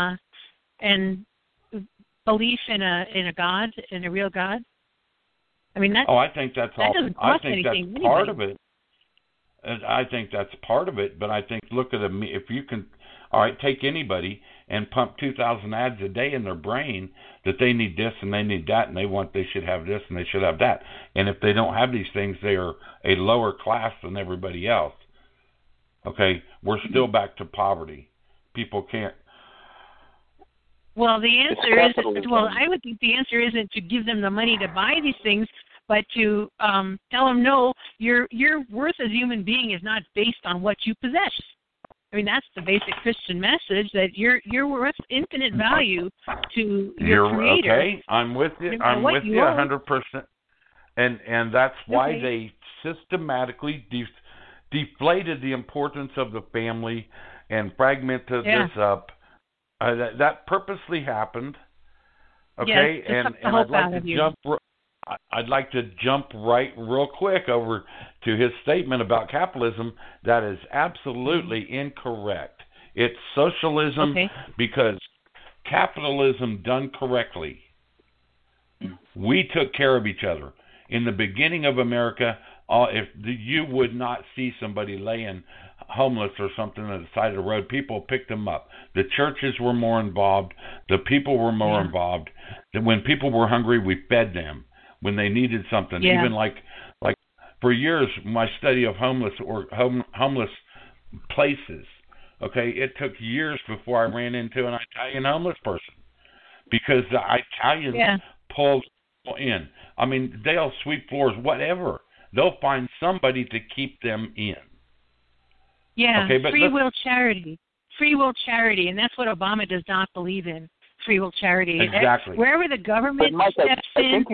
belief in a God, in a real God? I mean, I think that's all. I think that's anyway. part of it. I think that's part of it. But I think, look at them. If you can, all right, take anybody and pump 2,000 ads a day in their brain that they need this and they need that and they should have this and they should have that. And if they don't have these things, they are a lower class than everybody else. Okay, we're still back to poverty. People can't. Well, the answer isn't. Well, I would think the answer isn't to give them the money to buy these things, but to tell them, no, your worth as a human being is not based on what you possess. I mean, that's the basic Christian message, that you're worth infinite value to your Creator. Okay, I'm with you. I'm with you 100%. And that's why they systematically deflated the importance of the family and fragmented this up. That purposely happened. Okay, yes, and I'd like to jump right real quick over to his statement about capitalism. That is absolutely incorrect. It's socialism because capitalism done correctly. We took care of each other. In the beginning of America, you would not see somebody laying homeless or something on the side of the road. People picked them up. The churches were more involved. The people were more involved. When people were hungry, we fed them when they needed something. Even like for years, my study of homeless places. Okay, it took years before I ran into an Italian homeless person because the Italians pulled people in. I mean, they'll sweep floors, whatever. They'll find somebody to keep them in. Yeah, free will charity, and that's what Obama does not believe in. Free will charity. Exactly. Wherever the government steps in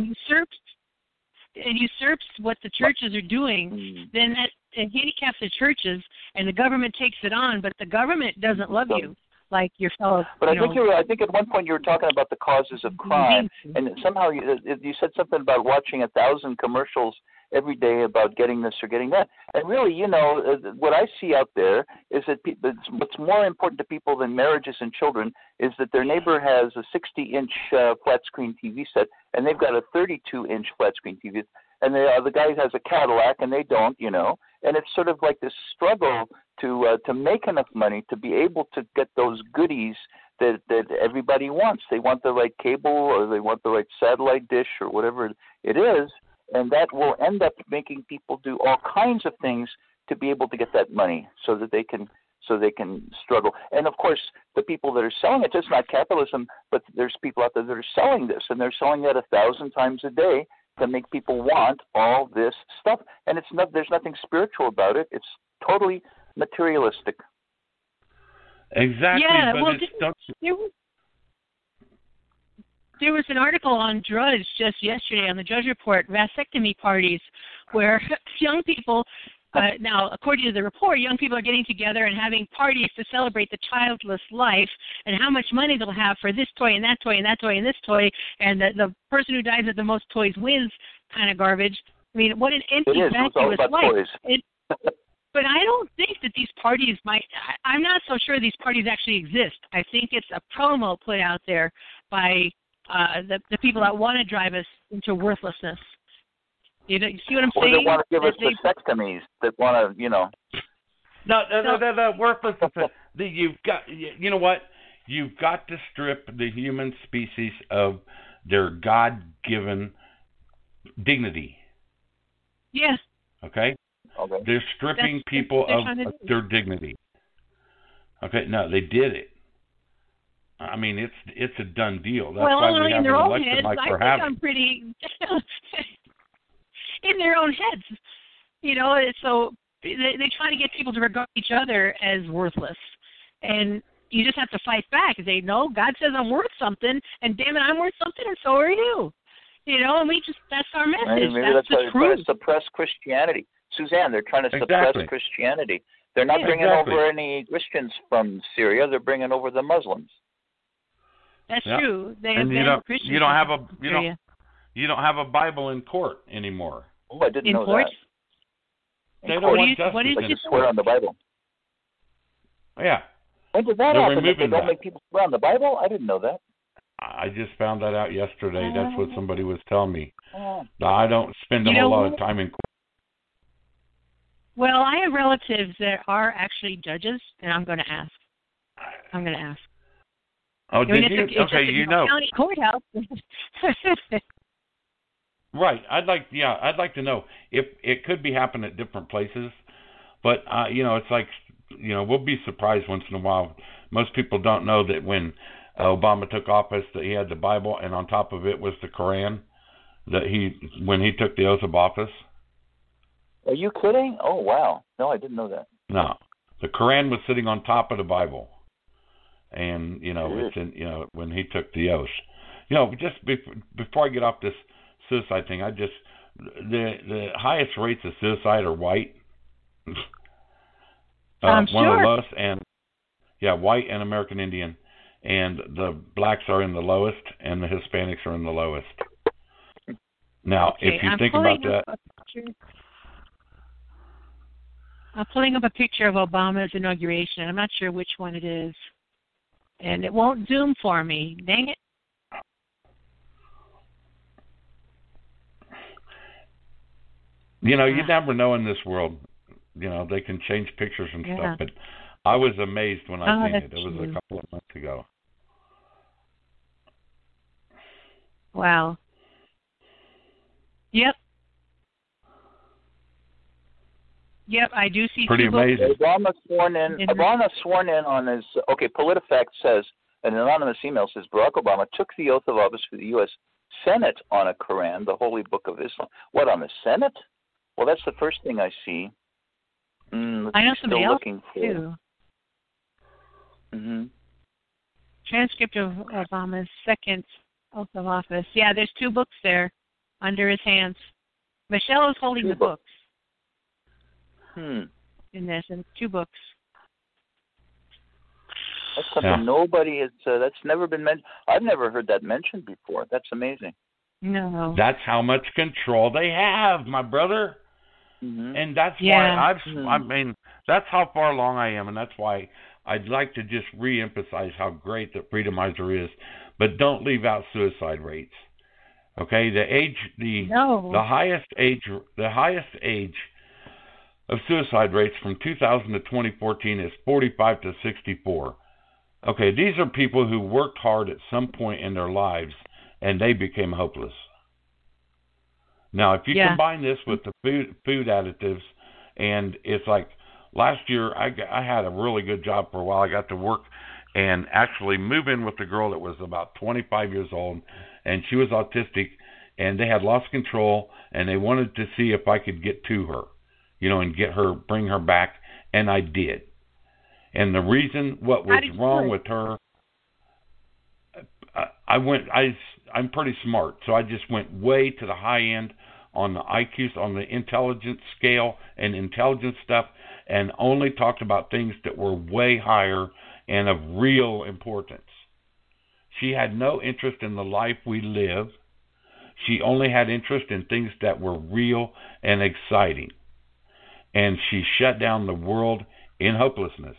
and usurps what the churches are doing, then that handicaps the chururches, and the government takes it on. But the government doesn't love you like your fellow. But I think at one point you were talking about the causes of crime, and somehow you said something about watching 1,000 commercials every day about getting this or getting that. And really, what I see out there is that what's more important to people than marriages and children is that their neighbor has a 60-inch flat screen TV set, and they've got a 32-inch flat screen TV, and the guy has a Cadillac and they don't, and it's sort of like this struggle to make enough money to be able to get those goodies that everybody wants. They want the right cable, or they want the right satellite dish, or whatever it is. And that will end up making people do all kinds of things to be able to get that money, so they can struggle. And of course, the people that are selling it, it's not capitalism, but there's people out there that are selling this, and they're selling it 1,000 times a day to make people want all this stuff. And there's nothing spiritual about it. It's totally materialistic. Exactly. Yeah. But there was an article on Drudge just yesterday on the Drudge Report, vasectomy parties, where young people, now according to the report, young people are getting together and having parties to celebrate the childless life and how much money they'll have for this toy and that toy and that toy and this toy, and the person who dies with the most toys wins kind of garbage. I mean, what an empty, vacuous life. But I don't think that these parties I'm not so sure these parties actually exist. I think it's a promo put out there by the people that want to drive us into worthlessness. You see what I'm saying? Or they want to give us vasectomies. That want to, No, worthlessness. You've got, you know what? You've got to strip the human species of their God-given dignity. Yes. Okay? They're stripping people of their dignity. Okay, no, they did it. I mean, it's a done deal. That's why we have an election like we're having. I'm pretty in their own heads, So they try to get people to regard each other as worthless, and you just have to fight back and say, no, God says I'm worth something, and damn it, I'm worth something, and so are you. And that's our message. Maybe that's why the they're truth. trying to suppress Christianity. Suzanne, they're trying to suppress Christianity. They're not bringing over any Christians from Syria. They're bringing over the Muslims. That's true. They have Christians. You don't have a Bible in court anymore. Oh, I didn't know court? that. They don't want justice. What did you swear on the Bible? Yeah. When did that happen? They don't make people swear on the Bible? I didn't know that. I just found that out yesterday. That's what somebody was telling me. I don't spend a whole lot of time in court. Well, I have relatives that are actually judges, and I'm going to ask. Oh, did you? Okay, you know. County courthouse. Right. I'd like to know if it could be happening at different places, but it's like, we'll be surprised once in a while. Most people don't know that when Obama took office, that he had the Bible, and on top of it was the Quran. When he took the oath of office. Are you kidding? Oh wow! No, I didn't know that. No, the Quran was sitting on top of the Bible. And, it's in, when he took the oath. Just before I get off this suicide thing, the highest rates of suicide are white. I'm one sure. of the lowest, and Yeah, white and American Indian. And the blacks are in the lowest, and the Hispanics are in the lowest. Now, Okay, if you I'm think about that... I'm pulling up a picture of Obama's inauguration. I'm not sure which one it is. And it won't zoom for me. Dang it. You know, you never know in this world. You know, they can change pictures and stuff. But I was amazed when I seen it. It was a couple of months ago. Wow. Yep. Yep, I do see pretty two amazing. Obama sworn in on his. Okay, PolitiFact says an anonymous email says Barack Obama took the oath of office for the U.S. Senate on a Quran, the Holy Book of Islam. What, on the Senate? Well, that's the first thing I see. I know somebody else too. Mm-hmm. Transcript of Obama's second oath of office. Yeah, there's two books there under his hands. Michelle is holding the books. In this, and two books. That's something nobody has. That's never been mentioned. I've never heard that mentioned before. That's amazing. No. That's how much control they have, my brother. Mm-hmm. And that's why I mean, that's how far along I am, and that's why I'd like to just re-emphasize how great the Freedomizer is, but don't leave out suicide rates. Okay, the highest age of suicide rates from 2000 to 2014 is 45 to 64. Okay, these are people who worked hard at some point in their lives and they became hopeless. Now, if you combine this with the food additives, and it's like last year I had a really good job for a while. I got to work and actually move in with a girl that was about 25 years old, and she was autistic, and they had lost control, and they wanted to see if I could get to her, you know, and bring her back, and I did. And the reason what was wrong with her, I'm pretty smart, so I just went way to the high end on the IQs, on the intelligence scale and intelligence stuff, and only talked about things that were way higher and of real importance. She had no interest in the life we live. She only had interest in things that were real and exciting. And she shut down the world in hopelessness.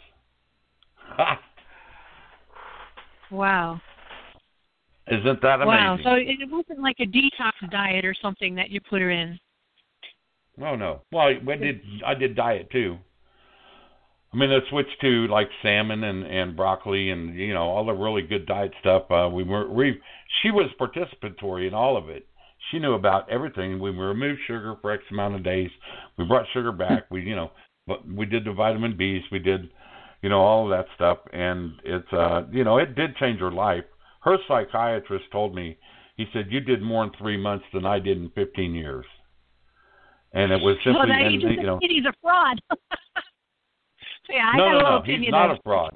Wow. Isn't that amazing? Wow, so it wasn't like a detox diet or something that you put her in. Oh, no. Well, I did diet too. I mean, I switched to like salmon and broccoli and, you know, all the really good diet stuff. She was participatory in all of it. She knew about everything. We removed sugar for X amount of days. We brought sugar back. We did the vitamin Bs. We did, you know, all of that stuff. And it's, you know, it did change her life. Her psychiatrist told me, he said, you did more in 3 months than I did in 15 years. And it was simply, he's a fraud. Yeah, no, he's not a fraud.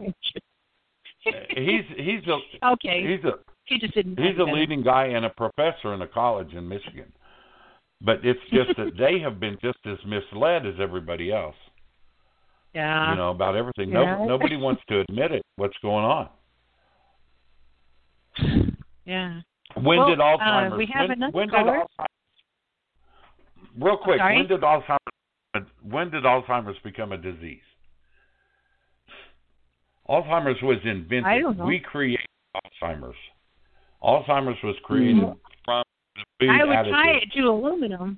He's a leading guy and a professor in a college in Michigan. But it's just that they have been just as misled as everybody else. Yeah. You know, about everything. Yeah. Nobody wants to admit it, what's going on. Yeah. When did Alzheimer's? We have another caller. Real quick, when did Alzheimer's become a disease? Alzheimer's was invented. I don't know. We created Alzheimer's. Alzheimer's was created from the food additives. I would tie it to aluminum.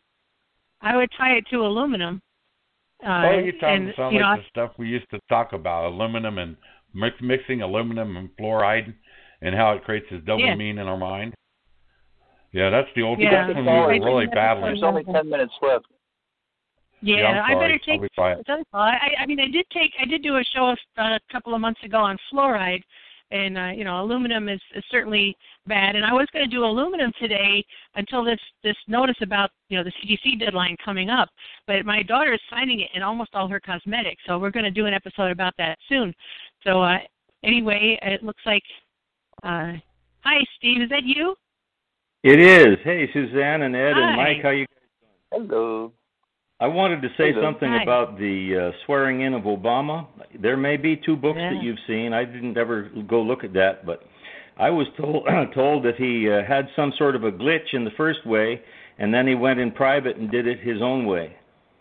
You're talking like the stuff we used to talk about, aluminum and mixing aluminum and fluoride and how it creates this dopamine in our mind. Yeah, that's the old stuff when we were really battling. There's only 10 minutes left. Yeah, I better take another call. I mean, I did do a show a couple of months ago on fluoride, and you know, aluminum is certainly bad. And I was going to do aluminum today until this notice about, you know, the CDC deadline coming up. But my daughter is signing it in almost all her cosmetics, so we're going to do an episode about that soon. So anyway, it looks like. Hi, Steve. Is that you? It is. Hey, Suzanne and Ed and Mike. How you guys doing? Hello. I wanted to say something Hi. about the swearing in of Obama. There may be 2 books that you've seen. I didn't ever go look at that, but I was told that he had some sort of a glitch in the first way, and then he went in private and did it his own way.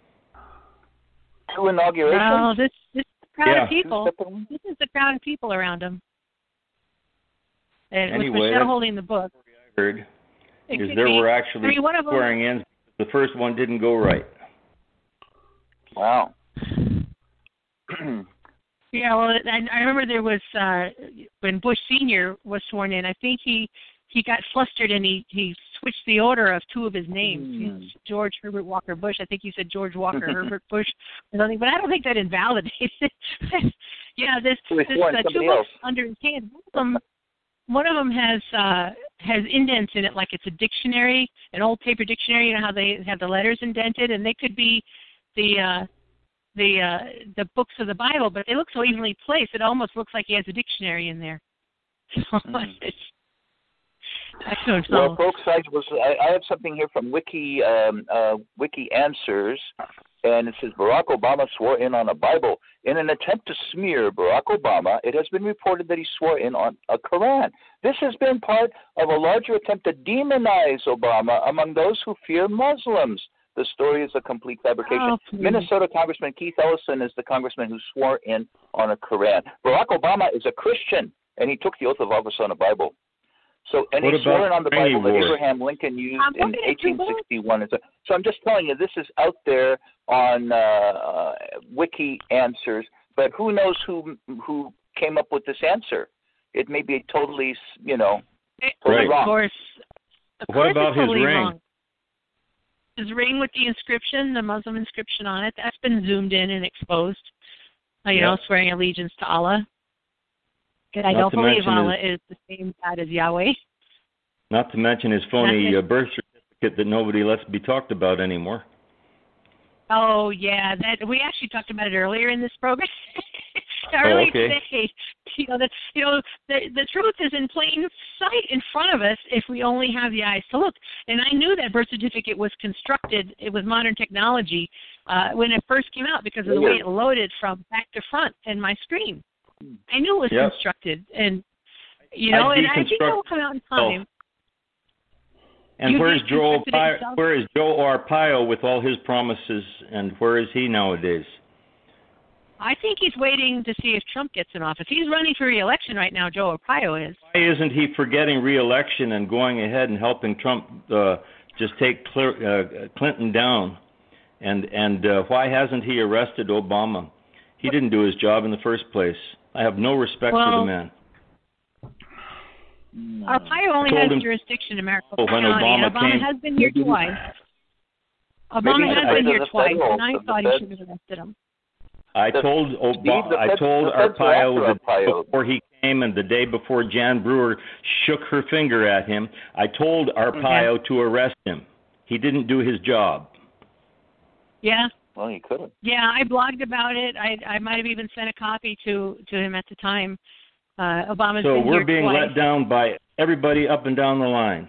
2 inaugurations? Well, this is a crowd of Yeah. people. This is the crowd of people around him. And Anyway, with Michelle that's holding the book. I heard It is could there be. were actually one of them, swearing in. The first one didn't go right. Wow. Yeah, well, I remember there was when Bush Sr. was sworn in. I think he got flustered and he switched the order of 2 of his names. George Herbert Walker Bush. I think he said George Walker Herbert Bush or something, but I don't think that invalidates it. Yeah, this 2 books under his hand. One of them has indents in it, like it's a dictionary, an old paper dictionary. You know how they have the letters indented, and they could be the books of the Bible, but they look so evenly placed. It almost looks like he has a dictionary in there. So I don't know. Well, folks, I have something here from Wiki Answers, and it says Barack Obama swore in on a Bible. In an attempt to smear Barack Obama, it has been reported that he swore in on a Quran. This has been part of a larger attempt to demonize Obama among those who fear Muslims. The story is a complete fabrication. Minnesota Congressman Keith Ellison is the congressman who swore in on a Quran. Barack Obama is a Christian, and he took the oath of office on a Bible. So, and he swore in on the Bible that Abraham Lincoln used in 1861. So I'm just telling you, this is out there on Wiki Answers, but who knows who came up with this answer? It may be totally, totally wrong. Of course. What about his totally ring? Wrong. His ring with the inscription, the Muslim inscription on it, that's been zoomed in and exposed. Swearing allegiance to Allah. Because I don't believe Allah is the same God as Yahweh. Not to mention his phony birth certificate that nobody lets be talked about anymore. Oh yeah, that we actually talked about it earlier in this program. Today. The truth is in plain sight in front of us if we only have the eyes to look. And I knew that birth certificate was constructed. It was modern technology when it first came out because of the way it loaded from back to front in my screen. I knew it was constructed, and and I think it will come out in time. And where's Joe Arpaio with all his promises, and where is he nowadays? I think he's waiting to see if Trump gets in office. He's running for re-election right now, Joe Arpaio is. Why isn't he forgetting re-election and going ahead and helping Trump just take Clinton down? And why hasn't he arrested Obama? He didn't do his job in the first place. I have no respect for the man. Arpaio only has jurisdiction in Maricopa County, and Obama has been here twice. Obama has been here twice, and I thought he should have arrested him. I told Arpaio that before he came and the day before Jan Brewer shook her finger at him, I told Arpaio to arrest him. He didn't do his job. Yeah. Well, he could have. Yeah, I blogged about it. I might have even sent a copy to him at the time. Obama's so been we're here being twice. let down by everybody up and down the line.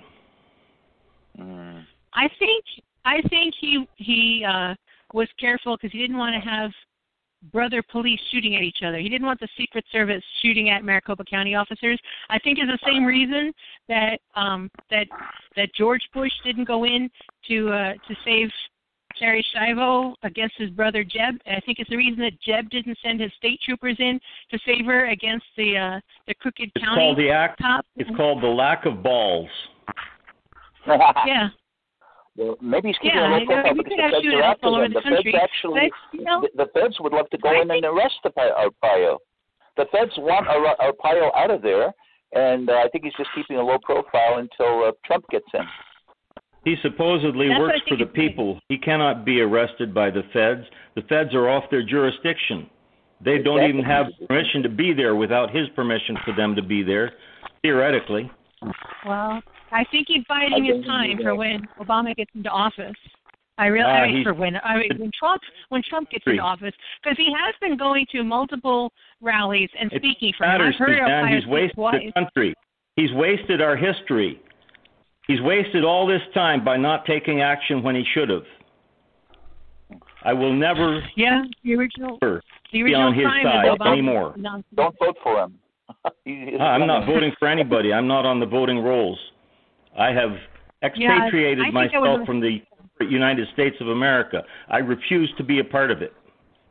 I think he was careful because he didn't want to have brother police shooting at each other. He didn't want the Secret Service shooting at Maricopa County officers. I think it's the same reason that George Bush didn't go in to save Terry Schiavo against his brother Jeb. I think it's the reason that Jeb didn't send his state troopers in to save her against the crooked county top. It's called the lack of balls. Yeah. Well, maybe he's keeping a low profile because the feds are after them. The feds would love to go in and arrest Arpaio. The feds want Arpaio out of there, and I think he's just keeping a low profile until Trump gets in. He supposedly works for the people. He cannot be arrested by the feds. The feds are off their jurisdiction. They don't even have permission to be there without his permission for them to be there, theoretically. Well, I think he's biding his time for when Obama gets into office. When Trump gets into office, because he has been going to multiple rallies and speaking for him. I've heard Arpaio he's wasted the country. He's wasted our history. He's wasted all this time by not taking action when he should have. I will never the original be on his side anymore. Don't vote for him. I'm not voting for anybody. I'm not on the voting rolls. I have expatriated myself from the United States of America. I refuse to be a part of it.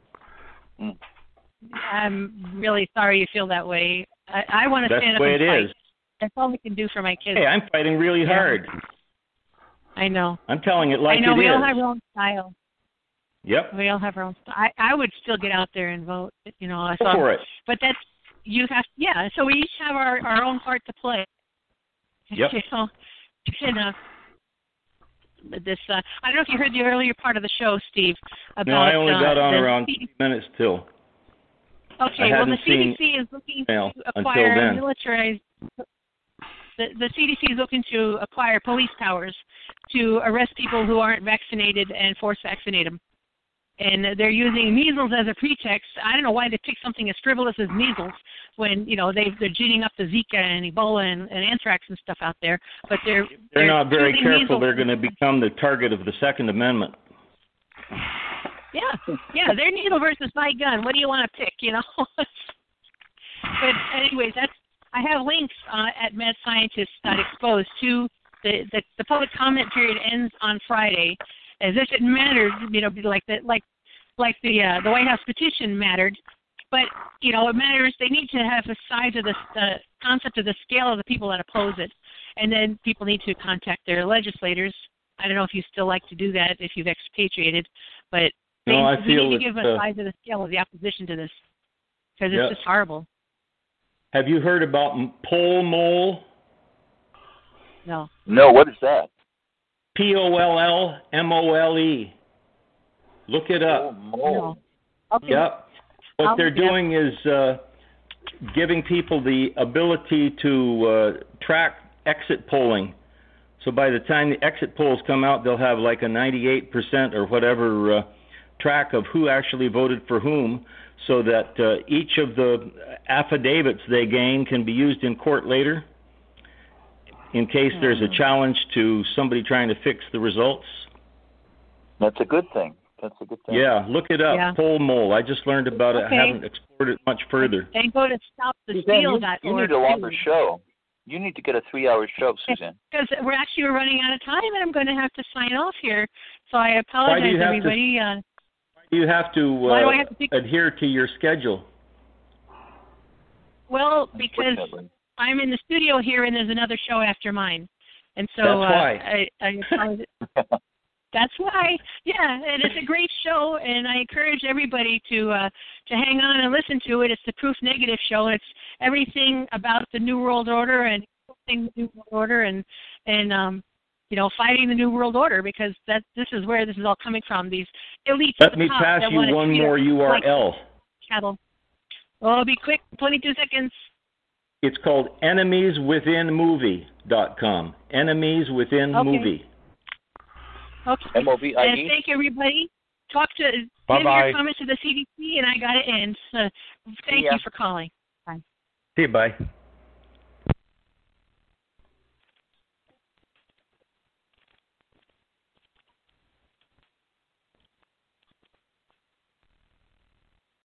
I'm really sorry you feel that way. I want to stand up and fight. That's the way it is. That's all we can do for my kids. Hey, I'm fighting really hard. I know. I'm telling it like it is. I know. We all have our own style. Yep. We all have our own style. I would still get out there and vote. You know. Go for it. But that's you have. Yeah. So we each have our own part to play. Yep. You know, this. I don't know if you heard the earlier part of the show, Steve. About, no, I only got on around 20 minutes till. Okay. Well, the CDC is looking to acquire militarized. The CDC is looking to acquire police powers to arrest people who aren't vaccinated and force vaccinate them. And they're using measles as a pretext. I don't know why they pick something as frivolous as measles when, you know, they're ginning up the Zika and Ebola and anthrax and stuff out there. But they're not very careful. Measles. They're going to become the target of the Second Amendment. Yeah, they're needle versus my gun. What do you want to pick, you know? But anyways, I have links at madscientist.exposed to the public comment period ends on Friday, as if it mattered, you know, like the White House petition mattered, but you know it matters. They need to have the size of the concept of the scale of the people that oppose it, and then people need to contact their legislators. I don't know if you still like to do that if you've expatriated, but we need to give a size of the scale of the opposition to this because it's just horrible. Have you heard about Poll Mole? No. No, what is that? POLLMOLE. Look it up. No. Okay. Yep. What they're doing is giving people the ability to track exit polling. So by the time the exit polls come out, they'll have like a 98% or whatever track of who actually voted for whom, so that each of the affidavits they gain can be used in court later in case there's a challenge to somebody trying to fix the results. That's a good thing. Yeah, look it up, Poll Mole. I just learned about it. I haven't explored it much further. And go to stopthesteal.org. You need a longer show. You need to get a 3-hour show, Suzanne. Because we're running out of time, and I'm going to have to sign off here. So I apologize, everybody. Why do you have to adhere to your schedule? Well, because I'm in the studio here, and there's another show after mine, and so that's why. I apologize. That's why. Yeah, and it's a great show, and I encourage everybody to hang on and listen to it. It's the Proof Negative show, and it's everything about the New World Order and the New World Order and you know, fighting the New World Order, because this is where this is all coming from. These elites. Let me pass you one more URL. Cattle. Well, it'll be quick. 22 seconds. It's called enemieswithinmovie.com. Enemieswithinmovie. Okay. MOVIE. And thank you, everybody. Give your comments to the CDC, and I got to end. Thank you for calling. Bye. See you. Bye.